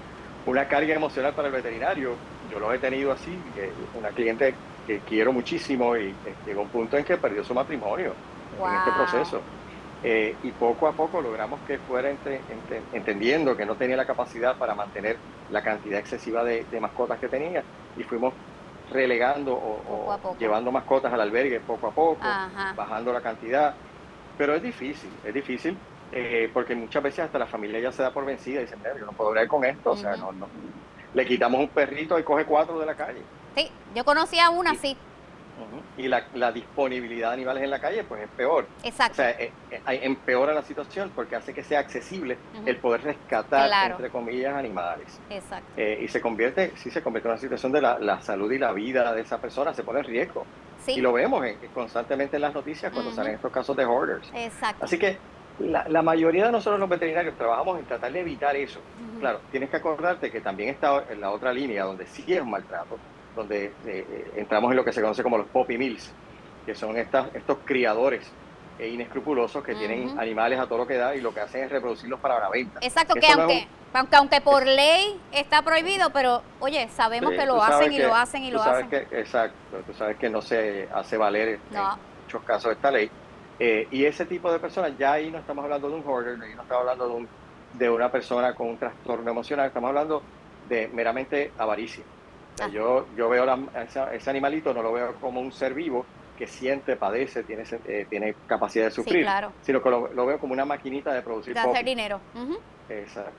una carga emocional para el veterinario. Yo lo he tenido así, que una cliente que quiero muchísimo y eh, llegó a un punto en que perdió su matrimonio wow. en este proceso. Eh, y poco a poco logramos que fuera entre, entre, entendiendo que no tenía la capacidad para mantener la cantidad excesiva de, de mascotas que tenía, y fuimos relegando o, o llevando mascotas al albergue poco a poco, Ajá. bajando la cantidad. Pero es difícil, es difícil eh, porque muchas veces hasta la familia ya se da por vencida y dice, mira, yo no puedo bregar con esto, uh-huh. o sea, no, no. Le quitamos un perrito y coge cuatro de la calle. Sí, yo conocí a una así. Y la, la disponibilidad de animales en la calle pues es peor. Exacto. O sea, eh, eh, empeora la situación porque hace que sea accesible uh-huh. el poder rescatar, claro. entre comillas, animales. Exacto. Eh, y se convierte, sí se convierte en una situación de la, la salud y la vida de esa persona se pone en riesgo. Sí. Y lo vemos en, constantemente en las noticias cuando uh-huh. salen estos casos de hoarders. Exacto. Así que la, la mayoría de nosotros los veterinarios trabajamos en tratar de evitar eso. Uh-huh. Claro, tienes que acordarte que también está en la otra línea donde sí es un maltrato, donde eh, eh, entramos en lo que se conoce como los puppy mills, que son estas, estos criadores eh, inescrupulosos que uh-huh. tienen animales a todo lo que da y lo que hacen es reproducirlos para la venta. Exacto, que aunque, no un... aunque aunque por ley está prohibido, pero oye, sabemos sí, que lo hacen y que, lo hacen y lo sabes hacen. Que, exacto, tú sabes que no se hace valer no. en muchos casos esta ley. Eh, y ese tipo de personas, ya ahí no estamos hablando de un hoarder, ahí no estamos hablando de, un, de una persona con un trastorno emocional, estamos hablando de meramente avaricia. Ah. Yo, yo veo la, esa, ese animalito, no lo veo como un ser vivo que siente, padece, tiene, eh, tiene capacidad de sufrir, sí, claro. sino que lo, lo veo como una maquinita de producir de hacer dinero. Uh-huh. Exacto.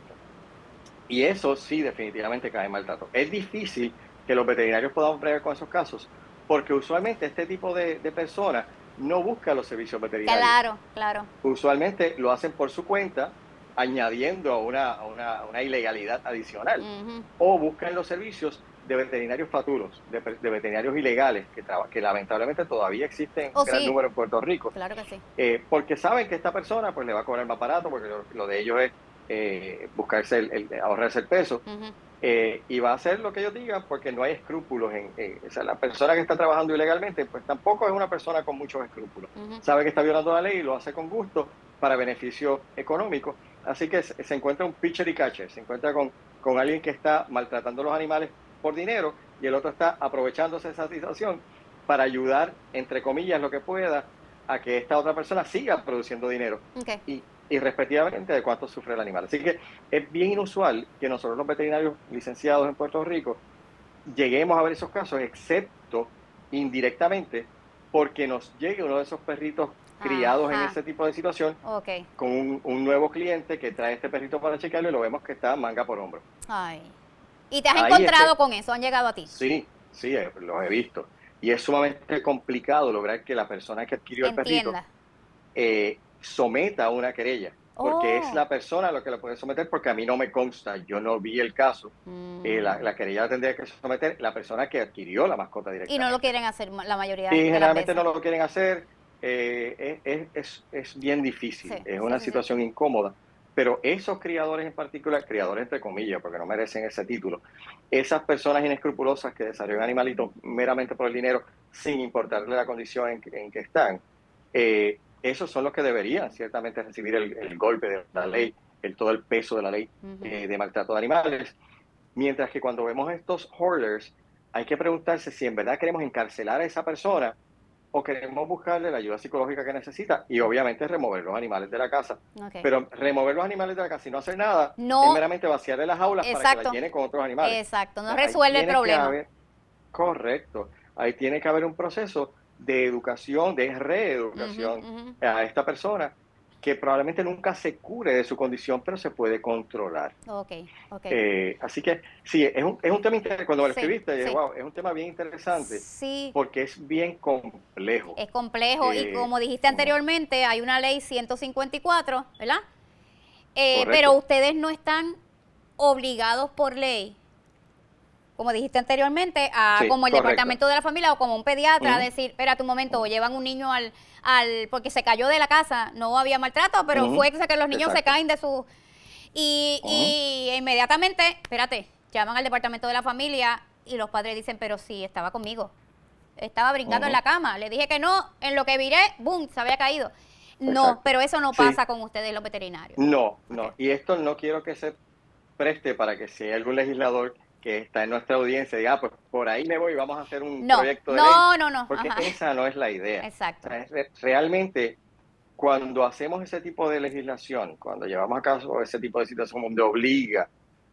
Y eso sí definitivamente cae en maltrato. Es difícil que los veterinarios podamos bregar con esos casos, porque usualmente este tipo de, de personas no busca los servicios veterinarios. Claro, claro. Usualmente lo hacen por su cuenta, añadiendo a una, a una, a una ilegalidad adicional. Uh-huh. O buscan los servicios de veterinarios faturos, de, de veterinarios ilegales, que, traba, que lamentablemente todavía existen oh, en gran sí. número en Puerto Rico. Claro que sí. Eh, porque saben que esta persona pues le va a cobrar más barato, porque lo, lo de ellos es eh, buscarse el, el, ahorrarse el peso. Uh-huh. eh, y va a hacer lo que ellos digan porque no hay escrúpulos. En, en, o sea, la persona que está trabajando ilegalmente pues tampoco es una persona con muchos escrúpulos. Uh-huh. Sabe que está violando la ley y lo hace con gusto para beneficio económico. Así que se, se encuentra un pitcher y catcher, se encuentra con, con alguien que está maltratando a los animales por dinero y el otro está aprovechándose de esa situación para ayudar, entre comillas, lo que pueda a que esta otra persona siga produciendo dinero. Okay. Y, y respectivamente de cuánto sufre el animal. Así que es bien inusual que nosotros los veterinarios licenciados en Puerto Rico lleguemos a ver esos casos, excepto indirectamente porque nos llegue uno de esos perritos criados Ajá. en ese tipo de situación okay. con un, un nuevo cliente que trae este perrito para checarlo y lo vemos que está manga por hombro. Ay. ¿Y te has Ahí encontrado este, con eso? ¿Han llegado a ti? Sí, sí, los he visto. Y es sumamente complicado lograr que la persona que adquirió Entienda. el perrito eh, someta a una querella. Porque oh. es la persona lo que lo puede someter, porque a mí no me consta, yo no vi el caso. Mm. Eh, la, la querella la tendría que someter la persona que adquirió la mascota directamente. Y no lo quieren hacer la mayoría sí, de las generalmente veces. no lo quieren hacer. Eh, es, es, es bien difícil, sí, es una sí, situación sí. incómoda. Pero esos criadores en particular, criadores entre comillas, porque no merecen ese título, esas personas inescrupulosas que desarrollan animalitos meramente por el dinero, sin importarle la condición en que, en que están, eh, esos son los que deberían ciertamente recibir el, el golpe de la ley, el, todo el peso de la ley uh-huh. eh, de maltrato de animales. Mientras que cuando vemos estos hoarders, hay que preguntarse si en verdad queremos encarcelar a esa persona o queremos buscarle la ayuda psicológica que necesita y obviamente remover los animales de la casa. Okay. Pero remover los animales de la casa y no hacer nada no. es meramente vaciarle las jaulas Exacto. para que las llene con otros animales. Exacto, no Ahí resuelve el problema. Haber, correcto. Ahí tiene que haber un proceso de educación, de reeducación uh-huh, uh-huh. a esta persona que probablemente nunca se cure de su condición, pero se puede controlar. Okay, okay. Eh, así que sí, es un, es un tema interesante. Cuando me lo sí, escribiste, dije, sí. wow, es un tema bien interesante sí. porque es bien complejo. Es complejo eh, y como dijiste anteriormente, hay una ley ciento cincuenta y cuatro, ¿verdad? Eh, pero ustedes no están obligados por ley, como dijiste anteriormente, a sí, como el correcto. Departamento de la Familia o como un pediatra, uh-huh. a decir, espérate un momento, o llevan un niño al, al, porque se cayó de la casa, no había maltrato, pero uh-huh. fue que los niños Exacto. se caen de su... Y, uh-huh. y inmediatamente, espérate, llaman al departamento de la familia y los padres dicen, pero sí, estaba conmigo. Estaba brincando uh-huh. en la cama. Le dije que no, en lo que viré, boom, se había caído. No, exacto. Pero eso no pasa sí. con ustedes los veterinarios. No, no. Okay. Y esto no quiero que se preste para que si hay algún legislador que está en nuestra audiencia diga, ah, pues por ahí me voy y vamos a hacer un no, proyecto de no, ley. No, no, no. Porque Ajá. esa no es la idea. Exacto. O sea, re- realmente, cuando hacemos ese tipo de legislación, cuando llevamos a cabo ese tipo de situación donde obliga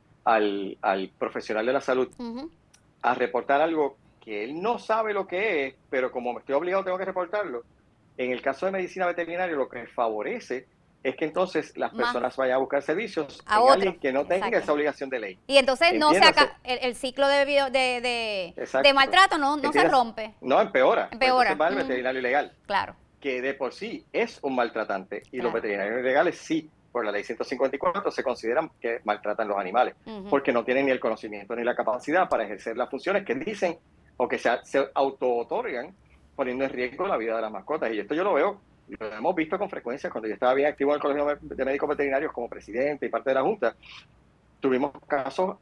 al, al profesional de la salud uh-huh. a reportar algo que él no sabe lo que es, pero como me estoy obligado tengo que reportarlo, en el caso de medicina veterinaria lo que favorece es que entonces las personas Más. vayan a buscar servicios a en otro. alguien que no tenga Exacto. esa obligación de ley. Y entonces no se acaba, el, el ciclo de, de, de, de maltrato no, no se rompe. No, empeora. Empeora. Entonces va el mm. veterinario ilegal. Claro. Que de por sí es un maltratante. Y claro. los veterinarios ilegales sí, por la ley ciento cincuenta y cuatro, se consideran que maltratan los animales. Uh-huh. Porque no tienen ni el conocimiento ni la capacidad para ejercer las funciones que dicen o que se, se auto-otorgan poniendo en riesgo la vida de las mascotas. Y esto yo lo veo, lo hemos visto con frecuencia cuando yo estaba bien activo en el Colegio de Médicos Veterinarios como presidente y parte de la Junta. Tuvimos casos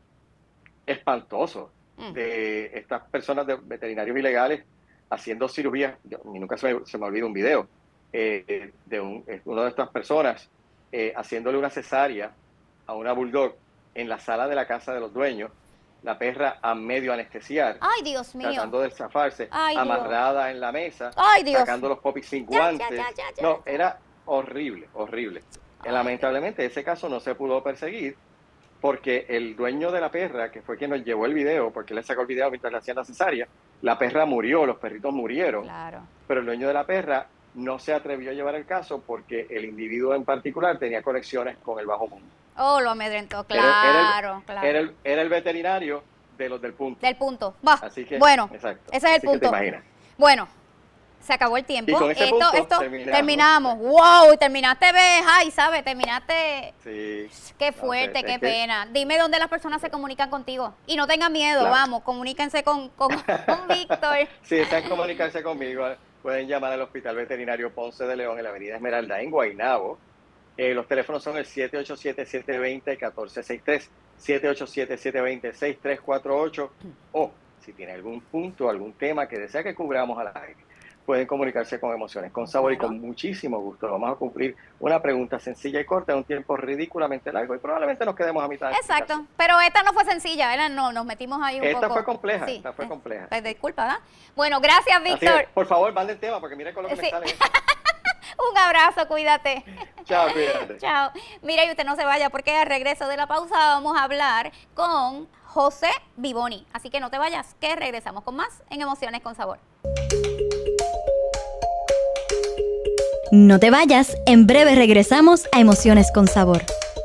espantosos mm. de estas personas de veterinarios ilegales haciendo cirugías. Yo, nunca se me, se me olvida un video eh, de un, una de estas personas eh, haciéndole una cesárea a una bulldog en la sala de la casa de los dueños. La perra a medio anestesiar. Ay, Dios mío. Tratando de zafarse. Ay, amarrada Dios. En la mesa. Ay, Dios. Sacando los popis sin ya, guantes. Ya, ya, ya, no, era horrible, horrible. Ay, lamentablemente ese caso no se pudo perseguir porque el dueño de la perra, que fue quien nos llevó el video, porque le sacó el video mientras le hacían la cesárea, la perra murió, los perritos murieron. Claro. Pero el dueño de la perra no se atrevió a llevar el caso porque el individuo en particular tenía conexiones con el bajo mundo. Oh, lo amedrentó, claro, era, era el, claro. Era el, era el veterinario de los del punto. Del punto. Va. Así que, bueno, exacto. ese es el Así punto. Que te imaginas. Bueno, se acabó el tiempo. Y con ese esto, punto esto, terminamos. terminamos. Wow, terminaste, ay, ¿sabes? Terminaste. Sí. Qué fuerte, no sé, qué es pena. que... Dime dónde las personas se comunican contigo. Y no tengan miedo, claro. vamos, comuníquense con, con, con Víctor. Si desean comunicarse conmigo, pueden llamar al Hospital Veterinario Ponce de León en la Avenida Esmeralda, en Guaynabo. Eh, los teléfonos son el siete ocho siete, siete dos cero, uno cuatro seis tres, siete ocho siete, siete dos cero, seis tres cuatro ocho, o si tiene algún punto, algún tema que desea que cubramos al aire, pueden comunicarse con Emociones con Sabor y con muchísimo gusto. Vamos a cumplir una pregunta sencilla y corta en un tiempo ridículamente largo y probablemente nos quedemos a mitad. Exacto, pero esta no fue sencilla, ¿verdad? No, nos metimos ahí un esta poco. Fue compleja, sí. esta fue compleja. Pues disculpa, ¿verdad? Bueno, gracias, Víctor. Así que, por favor, mande el tema porque mira con lo que sí. me sale. Un abrazo, cuídate. Chao, cuídate. Chao. Mira, y usted no se vaya porque al regreso de la pausa vamos a hablar con José Vivoni. Así que no te vayas, que regresamos con más en Emociones con Sabor. No te vayas, en breve regresamos a Emociones con Sabor.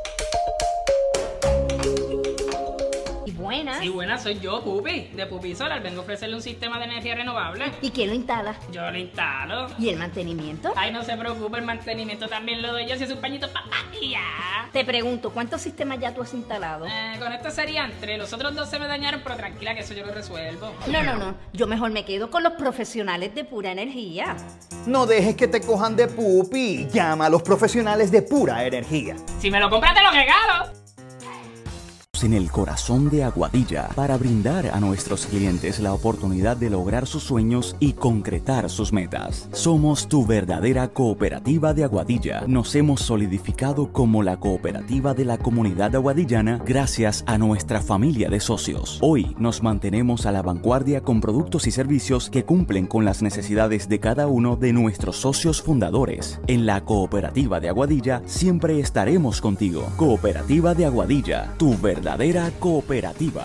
Sí, buenas, soy yo, Pupi, de Pupi Solar. Vengo a ofrecerle un sistema de energía renovable. ¿Y quién lo instala? Yo lo instalo. ¿Y el mantenimiento? Ay, no se preocupe, el mantenimiento también lo doy yo, si es un pañito papaya. Te pregunto, ¿cuántos sistemas ya tú has instalado? Eh, con esto serían tres, los otros dos se me dañaron, pero tranquila que eso yo lo resuelvo. No, no, no, yo mejor me quedo con los profesionales de Pura Energía. No dejes que te cojan de pupi, llama a los profesionales de Pura Energía. Si me lo compras te lo regalo. En el corazón de Aguadilla para brindar a nuestros clientes la oportunidad de lograr sus sueños y concretar sus metas. Somos tu verdadera cooperativa de Aguadilla. Nos hemos solidificado como la cooperativa de la comunidad aguadillana gracias a nuestra familia de socios. Hoy nos mantenemos a la vanguardia con productos y servicios que cumplen con las necesidades de cada uno de nuestros socios fundadores. En la cooperativa de Aguadilla siempre estaremos contigo. Cooperativa de Aguadilla, tu verdadera verdadera cooperativa.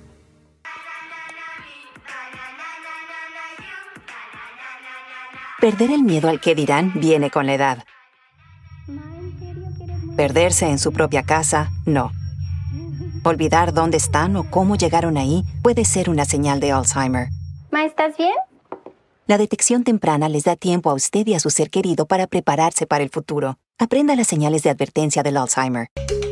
Perder el miedo al que dirán viene con la edad. Perderse en su propia casa, no. Olvidar dónde están o cómo llegaron ahí puede ser una señal de Alzheimer. Ma, ¿estás bien? La detección temprana les da tiempo a usted y a su ser querido para prepararse para el futuro. Aprenda las señales de advertencia del Alzheimer.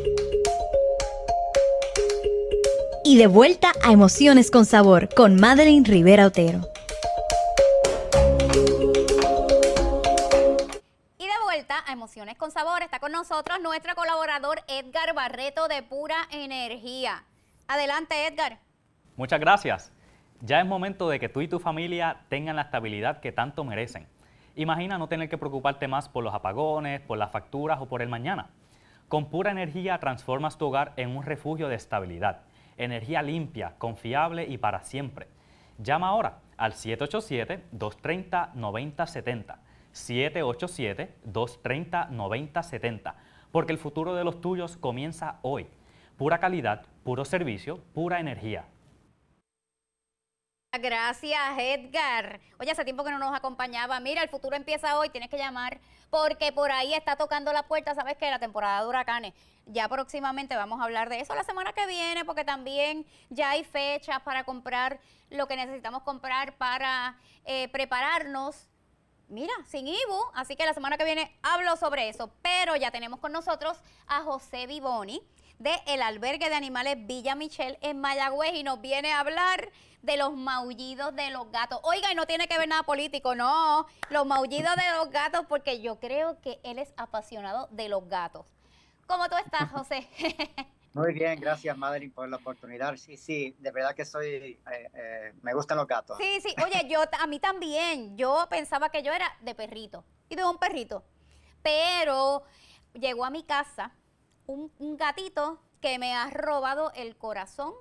Y de vuelta a Emociones con Sabor con Madeline Rivera Otero. Y de vuelta a Emociones con Sabor. Está con nosotros nuestro colaborador Edgar Barreto de Pura Energía. Adelante, Edgar. Muchas gracias. Ya es momento de que tú y tu familia tengan la estabilidad que tanto merecen. Imagina no tener que preocuparte más por los apagones, por las facturas o por el mañana. Con Pura Energía transformas tu hogar en un refugio de estabilidad. Energía limpia, confiable y para siempre. Llama ahora al siete ocho siete, dos tres cero, nueve cero siete cero. siete ocho siete, dos tres cero, nueve cero siete cero. Porque el futuro de los tuyos comienza hoy. Pura calidad, puro servicio, pura energía. Gracias, Edgar. Oye, hace tiempo que no nos acompañaba. Mira, el futuro empieza hoy, tienes que llamar porque por ahí está tocando la puerta, ¿sabes qué? La temporada de huracanes. Ya próximamente vamos a hablar de eso la semana que viene porque también ya hay fechas para comprar lo que necesitamos comprar para eh, prepararnos. Mira, sin Ibu, así que la semana que viene hablo sobre eso. Pero ya tenemos con nosotros a José Vivoni de el Albergue de Animales Villa Michel en Mayagüez y nos viene a hablar de los maullidos de los gatos. Oiga, y no tiene que ver nada político, no, los maullidos de los gatos, porque yo creo que él es apasionado de los gatos. ¿Cómo tú estás, José? Muy bien, gracias, Madeline, por la oportunidad. Sí, sí, de verdad que soy, eh, eh, me gustan los gatos. Sí, sí, oye, yo a mí también, yo pensaba que yo era de perrito, y de un perrito, pero llegó a mi casa un, un gatito que me ha robado el corazón,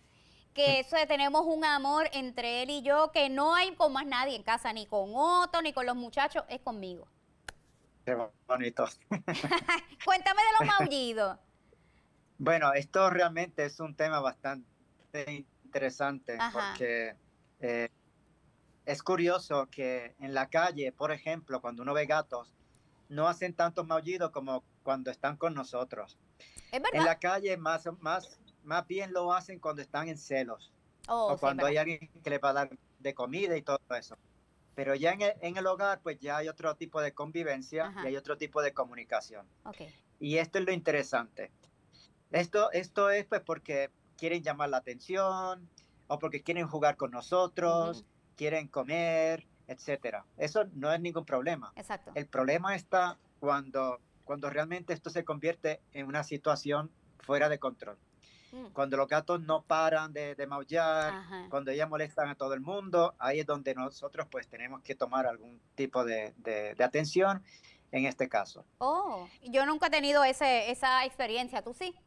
que eso de, tenemos un amor entre él y yo, que no hay con más nadie en casa, ni con Otto, ni con los muchachos, es conmigo. Qué bonito. Cuéntame de los maullidos. Bueno, esto realmente es un tema bastante interesante. Ajá. Porque eh, es curioso que en la calle, por ejemplo, cuando uno ve gatos, no hacen tantos maullidos como cuando están con nosotros. ¿Es verdad? En la calle más, más, más bien lo hacen cuando están en celos. Oh, o cuando sí, hay alguien que les va a dar de comida y todo eso. Pero ya en el, en el hogar, pues ya hay otro tipo de convivencia. Ajá. Y hay otro tipo de comunicación. Okay. Y esto es lo interesante. Esto, esto es pues porque quieren llamar la atención o porque quieren jugar con nosotros, uh-huh. quieren comer, etcétera. Eso no es ningún problema. Exacto. El problema está cuando, cuando realmente esto se convierte en una situación fuera de control. Mm. Cuando los gatos no paran de, de maullar, ajá. cuando ellas molestan a todo el mundo, ahí es donde nosotros pues tenemos que tomar algún tipo de, de, de atención en este caso. Oh, yo nunca he tenido ese, esa experiencia, ¿tú sí?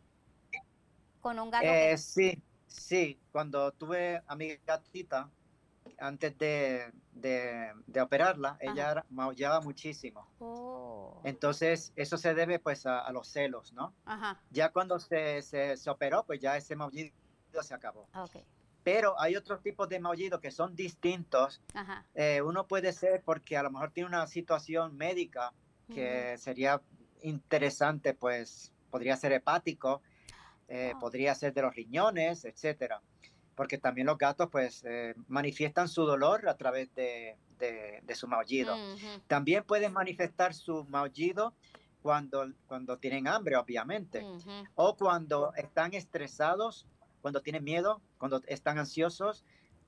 Con un gato. Eh, que... Sí, sí. Cuando tuve a mi gatita, antes de, de, de operarla, ajá. ella maullaba muchísimo. Oh. Entonces, eso se debe pues a, a los celos, ¿no? Ajá. Ya cuando se, se, se operó, pues ya ese maullido se acabó. Okay. Pero hay otros tipos de maullidos que son distintos. Ajá. Eh, uno puede ser porque a lo mejor tiene una situación médica que uh-huh. sería interesante, pues podría ser hepático. Eh, oh. Podría ser de los riñones, etcétera, porque también los gatos pues eh, manifiestan su dolor a través de, de, de su maullido. Uh-huh. También pueden manifestar su maullido cuando, cuando tienen hambre, obviamente, uh-huh. o cuando están estresados, cuando tienen miedo, cuando están ansiosos,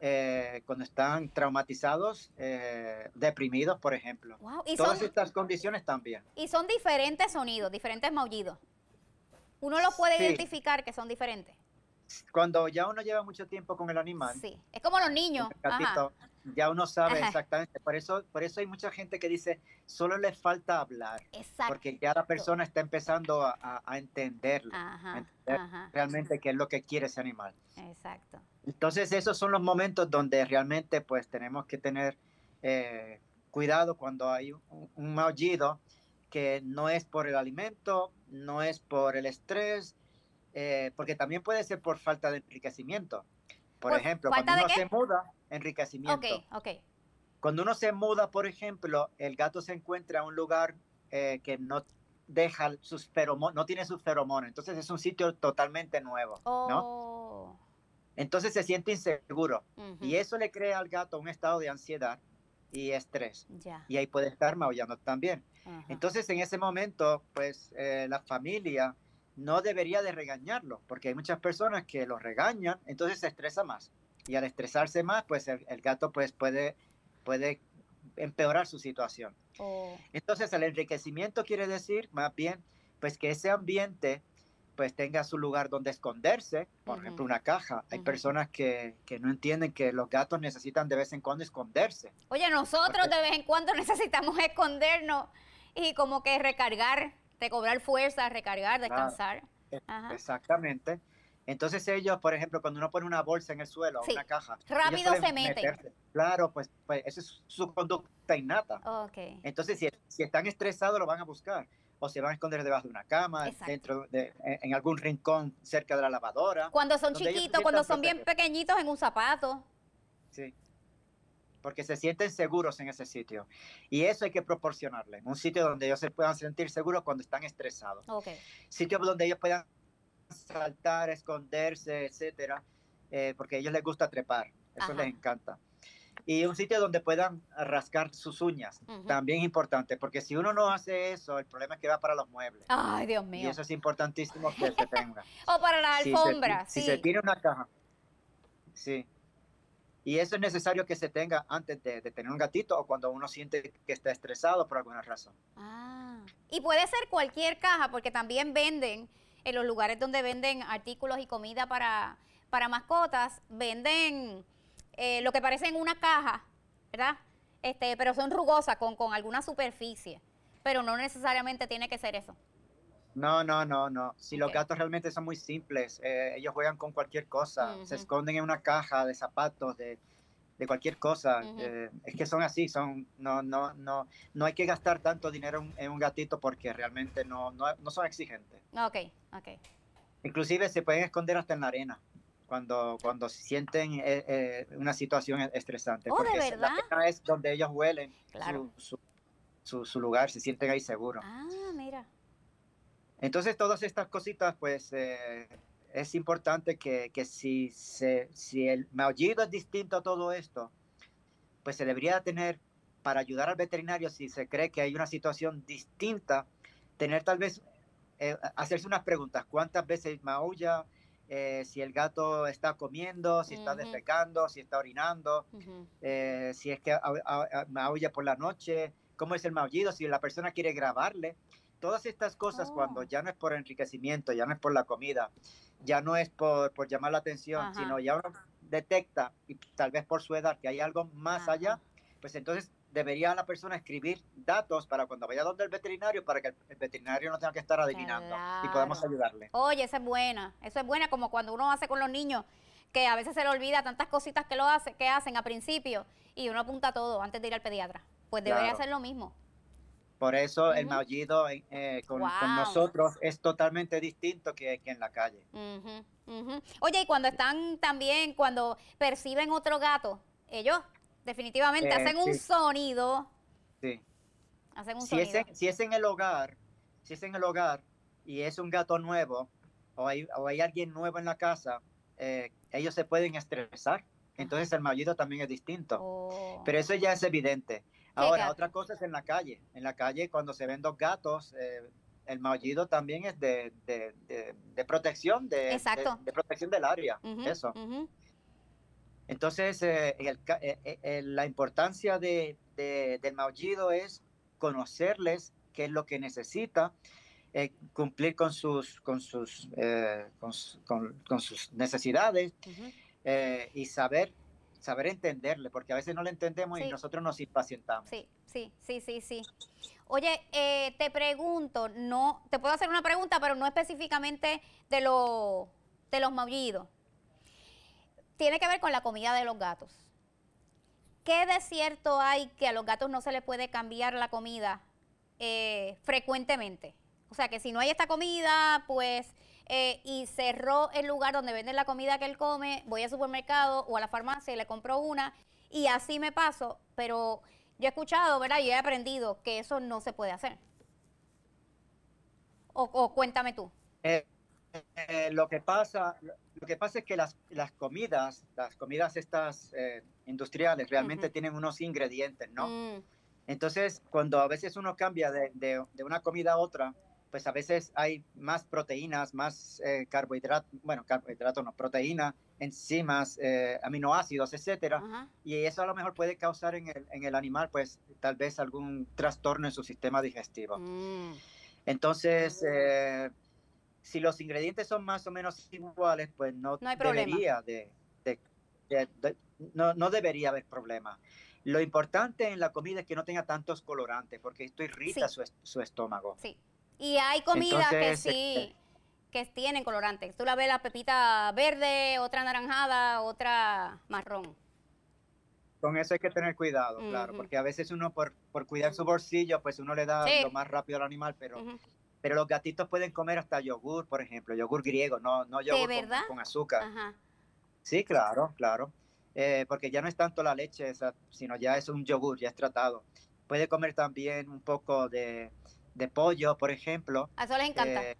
eh, cuando están traumatizados, eh, deprimidos, por ejemplo. Wow. ¿Y Todas son, estas condiciones también. Y son diferentes sonidos, diferentes maullidos. Uno los puede sí. identificar que son diferentes. Cuando ya uno lleva mucho tiempo con el animal. Sí, es como los niños. Gatito, ya uno sabe Ajá. exactamente. Por eso, por eso hay mucha gente que dice, solo le falta hablar. Exacto. Porque ya la persona está empezando a, a, a entenderlo. Ajá. A entender Ajá. realmente qué es lo que quiere ese animal. Exacto. Entonces esos son los momentos donde realmente pues tenemos que tener eh, cuidado cuando hay un, un maullido que no es por el alimento, no es por el estrés, eh, porque también puede ser por falta de enriquecimiento. Por, por ejemplo, cuando uno se muda, enriquecimiento. Okay, okay. Cuando uno se muda, por ejemplo, el gato se encuentra en un lugar eh, que no deja sus feromonas, no tiene sus feromonas, entonces es un sitio totalmente nuevo, oh. ¿no? Entonces se siente inseguro uh-huh. y eso le crea al gato un estado de ansiedad y estrés. Ya. Y ahí puede estar maullando también. Uh-huh. Entonces, en ese momento, pues, eh, la familia no debería de regañarlo, porque hay muchas personas que lo regañan, entonces se estresa más. Y al estresarse más, pues, el, el gato, pues, puede, puede empeorar su situación. Oh. Entonces, el enriquecimiento quiere decir, más bien, pues que ese ambiente pues tenga su lugar donde esconderse, por Ujú. ejemplo, una caja. Hay Ujú. personas que, que no entienden que los gatos necesitan de vez en cuando esconderse. Oye, nosotros Porque- de vez en cuando necesitamos escondernos y como que recargar, recobrar fuerza, recargar, descansar. E- Ajá. Exactamente. Entonces ellos, por ejemplo, cuando uno pone una bolsa en el suelo o Sí. una caja, Rápido ellos pueden se meten. meterse. Claro, pues, pues esa es su conducta innata. Ok. Entonces, si, si están estresados, lo van a buscar. O se van a esconder debajo de una cama, Exacto. dentro de, en, en algún rincón cerca de la lavadora. Cuando son donde ellos se chiquitos, cuando sientan son bien protegidos. pequeñitos, en un zapato. Sí. Porque se sienten seguros en ese sitio. Y eso hay que proporcionarles. Un sitio donde ellos se puedan sentir seguros cuando están estresados. Ok. Sitio donde ellos puedan saltar, esconderse, etcétera, eh, porque a ellos les gusta trepar, eso Ajá. les encanta. Y un sitio donde puedan rascar sus uñas, Ujú. también importante, porque si uno no hace eso, el problema es que va para los muebles. Ay, Dios Y mío. eso es importantísimo que se tenga. O para las Si se- alfombras, si sí. se tiene una caja, sí. Y eso es necesario que se tenga antes de, de tener un gatito o cuando uno siente que está estresado por alguna razón. Ah. Y puede ser cualquier caja, porque también venden, en los lugares donde venden artículos y comida para, para mascotas, venden eh, lo que parecen una caja, ¿verdad? Este, pero son rugosas, con, con alguna superficie. Pero no necesariamente tiene que ser eso. No, no, no, no. Si los Ok. gatos realmente son muy simples, eh, ellos juegan con cualquier cosa, se Ujú. esconden en una caja de zapatos, de, de cualquier cosa. Ujú. eh, es que son así, son, no, no, no, no hay que gastar tanto dinero en, en un gatito porque realmente no, no, no son exigentes. Ok, ok. Inclusive se pueden esconder hasta en la arena cuando, cuando sienten eh, eh, una situación estresante. Oh, ¿de porque verdad? la arena es donde ellos huelen Claro. su, su, su, su lugar, se sienten ahí seguros. Ah, mira. Entonces, todas estas cositas, pues, eh, es importante que, que si, se, si el maullido es distinto a todo esto, pues se debería tener, para ayudar al veterinario, si se cree que hay una situación distinta, tener tal vez, eh, hacerse unas preguntas. ¿Cuántas veces maulla? Eh, si el gato está comiendo, si está Ujú. defecando, si está orinando, Ujú. eh, si es que a- a- a- maulla por la noche, cómo es el maullido, si la persona quiere grabarle. Todas estas cosas, Oh. cuando ya no es por enriquecimiento, ya no es por la comida, ya no es por, por llamar la atención, Ajá. sino ya uno detecta, y tal vez por su edad, que hay algo más Ajá. allá, pues entonces debería la persona escribir datos para cuando vaya donde el veterinario, para que el, el veterinario no tenga que estar adivinando y podamos Claro. ayudarle. Oye, esa es buena. Eso es buena, como cuando uno hace con los niños, que a veces se le olvida tantas cositas que lo hace, que hacen a principio, y uno apunta todo antes de ir al pediatra. Pues debería Claro. hacer lo mismo. Por eso el Ujú. maullido eh, con, con Wow. nosotros es totalmente distinto que, que en la calle. Ujú, ujú. Oye, y cuando están también, cuando perciben otro gato, ellos definitivamente Eh, hacen un sí. sonido, Sí. hacen un Si es, sonido. en, si es en el hogar, si es en el hogar y es un gato nuevo o hay, o hay alguien nuevo en la casa, eh, ellos se pueden estresar. Entonces el maullido también es distinto. Oh. Pero eso ya es evidente. Ahora, gato? otra cosa es en la calle. En la calle, cuando se ven dos gatos, eh, el maullido también es de, de, de- de protección, de, Exacto. de- de protección del área. Ujú, Eso. ujú. Entonces, eh, el ca- eh, eh, eh, la importancia de, de- del maullido es conocerles qué es lo que necesita, eh, cumplir con sus, con sus, eh, con, su- con- con sus necesidades Ujú. eh, y saber, saber entenderle, porque a veces no le entendemos y Sí. nosotros nos impacientamos. Sí, sí, sí, sí, sí. Oye, eh, te pregunto, no, te puedo hacer una pregunta, pero no específicamente de, lo, de los maullidos. Tiene que ver con la comida de los gatos. ¿Qué de cierto hay que a los gatos no se les puede cambiar la comida eh, frecuentemente? O sea, que si no hay esta comida, pues, eh, y cerró el lugar donde venden la comida que él come, voy al supermercado o a la farmacia y le compro una, y así me paso, pero yo he escuchado, ¿verdad? Y he aprendido que eso no se puede hacer. O, o cuéntame tú. Eh, eh, lo que pasa, lo que pasa es que las, las comidas, las comidas estas eh, industriales realmente Ujú. tienen unos ingredientes, ¿no? Mm, Entonces, cuando a veces uno cambia de, de- de una comida a otra, pues a veces hay más proteínas, más eh, carbohidratos, bueno, carbohidratos no, proteínas, enzimas, eh, aminoácidos, etcétera. Uh-huh. Y eso a lo mejor puede causar en el, en el animal, pues tal vez algún trastorno en su sistema digestivo. Mm. Entonces, eh, si los ingredientes son más o menos iguales, pues no, no hay debería de, de, de, de no, no debería haber problema. Lo importante en la comida es que no tenga tantos colorantes, porque esto irrita sí. su, su estómago. Sí. Y hay comidas Entonces, que sí, eh, que tienen colorantes. Tú la ves la pepita verde, otra anaranjada, otra marrón. Con eso hay que tener cuidado, uh-huh. claro, porque a veces uno por, por cuidar su bolsillo, pues uno le da sí. lo más rápido al animal, pero, uh-huh. pero los gatitos pueden comer hasta yogur, por ejemplo, yogur griego, no, no yogur ¿De verdad? Con, con azúcar. Ajá. Sí, claro, claro, eh, porque ya no es tanto la leche, esa, sino ya es un yogur, ya es tratado. Puede comer también un poco de, de pollo, por ejemplo. A eso les encanta. Eh,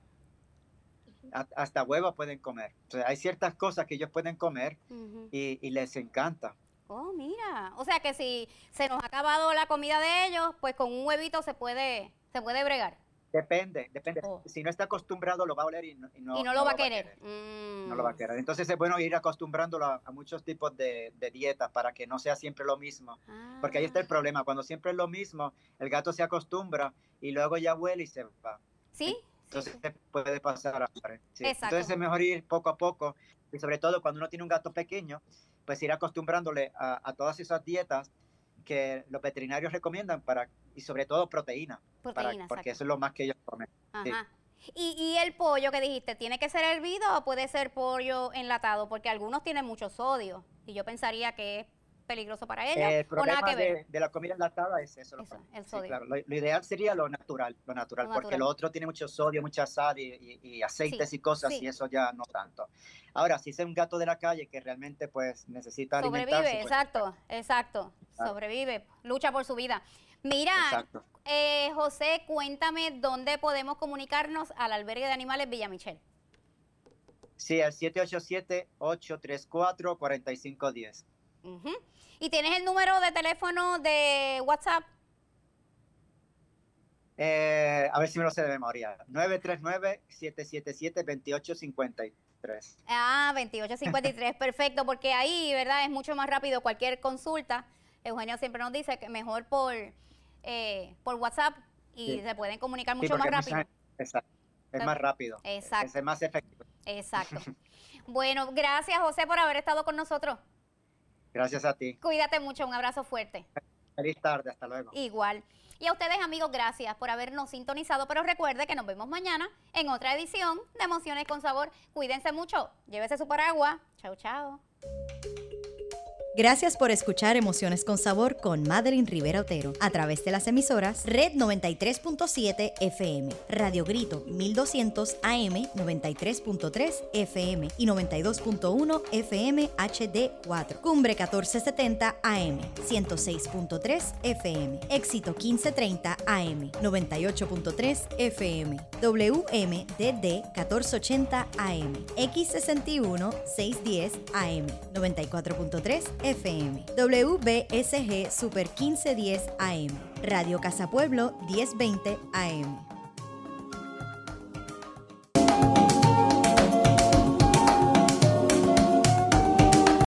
a, hasta huevos pueden comer. O sea, hay ciertas cosas que ellos pueden comer uh-huh. y, y les encanta. Oh, mira. O sea que si se nos ha acabado la comida de ellos, pues con un huevito se puede, se puede bregar. Depende, depende. Oh. Si no está acostumbrado, lo va a oler y no, y no, y no, no lo, lo va a querer. querer. Mm. No lo va a querer. Entonces es bueno ir acostumbrándolo a, a muchos tipos de, de dietas para que no sea siempre lo mismo. Ah. Porque ahí está el problema. Cuando siempre es lo mismo, el gato se acostumbra y luego ya huele y se va. ¿Sí? Entonces sí. puede pasar. Sí. Exacto. Entonces es mejor ir poco a poco y sobre todo cuando uno tiene un gato pequeño, pues ir acostumbrándole a, a todas esas dietas que los veterinarios recomiendan para, y sobre todo proteína, proteína para, porque eso es lo más que ellos comen. Ajá. Sí. ¿Y, ¿Y el pollo que dijiste, tiene que ser hervido o puede ser pollo enlatado? Porque algunos tienen mucho sodio y yo pensaría que es peligroso para ellos. Eh, el problema ¿o nada que ver? De, de la comida enlatada es eso. eso lo el sodio. Sí, claro. Lo, lo ideal sería lo natural, lo natural, lo porque natural. lo otro tiene mucho sodio, mucha sal y, y, y aceites sí, y cosas, sí. y eso ya no tanto. Ahora, si es un gato de la calle que realmente pues necesita Sobrevive, alimentarse. Pues, exacto, exacto. Claro. Sobrevive, lucha por su vida. Mira, eh, José, cuéntame dónde podemos comunicarnos al albergue de animales Villa Michel. Sí, al siete ocho siete, ocho tres cuatro, cuatro cinco uno cero. Uh-huh. ¿Y tienes el número de teléfono de WhatsApp? Eh, a ver si me lo sé de memoria. nueve tres nueve, siete siete siete, dos ocho cinco tres. Ah, veintiocho cincuenta y tres, perfecto, porque ahí, ¿verdad? Es mucho más rápido cualquier consulta. Eugenio siempre nos dice que mejor por, eh, por WhatsApp y sí. se pueden comunicar mucho sí, más rápido. Mucha, exacto. Es Pero, más rápido. Exacto. Es, es más efectivo. Exacto. Bueno, gracias, José, por haber estado con nosotros. Gracias a ti. Cuídate mucho, un abrazo fuerte. Feliz tarde, hasta luego. Igual. Y a ustedes, amigos, gracias por habernos sintonizado, pero recuerde que nos vemos mañana en otra edición de Emociones con Sabor. Cuídense mucho, llévese su paraguas. Chao, chao. Gracias por escuchar Emociones con Sabor con Madeline Rivera Otero a través de las emisoras Red noventa y tres punto siete F M, Radio Grito mil doscientos A M noventa y tres punto tres F M y noventa y dos punto uno F M H D cuatro, Cumbre catorce setenta A M ciento seis punto tres F M, Éxito quince treinta A M noventa y ocho punto tres F M, W M D D catorce ochenta A M, X sesenta y uno seiscientos diez A M noventa y cuatro punto tres F M, W B S G Super quince diez A M, Radio Casa Pueblo diez veinte A M.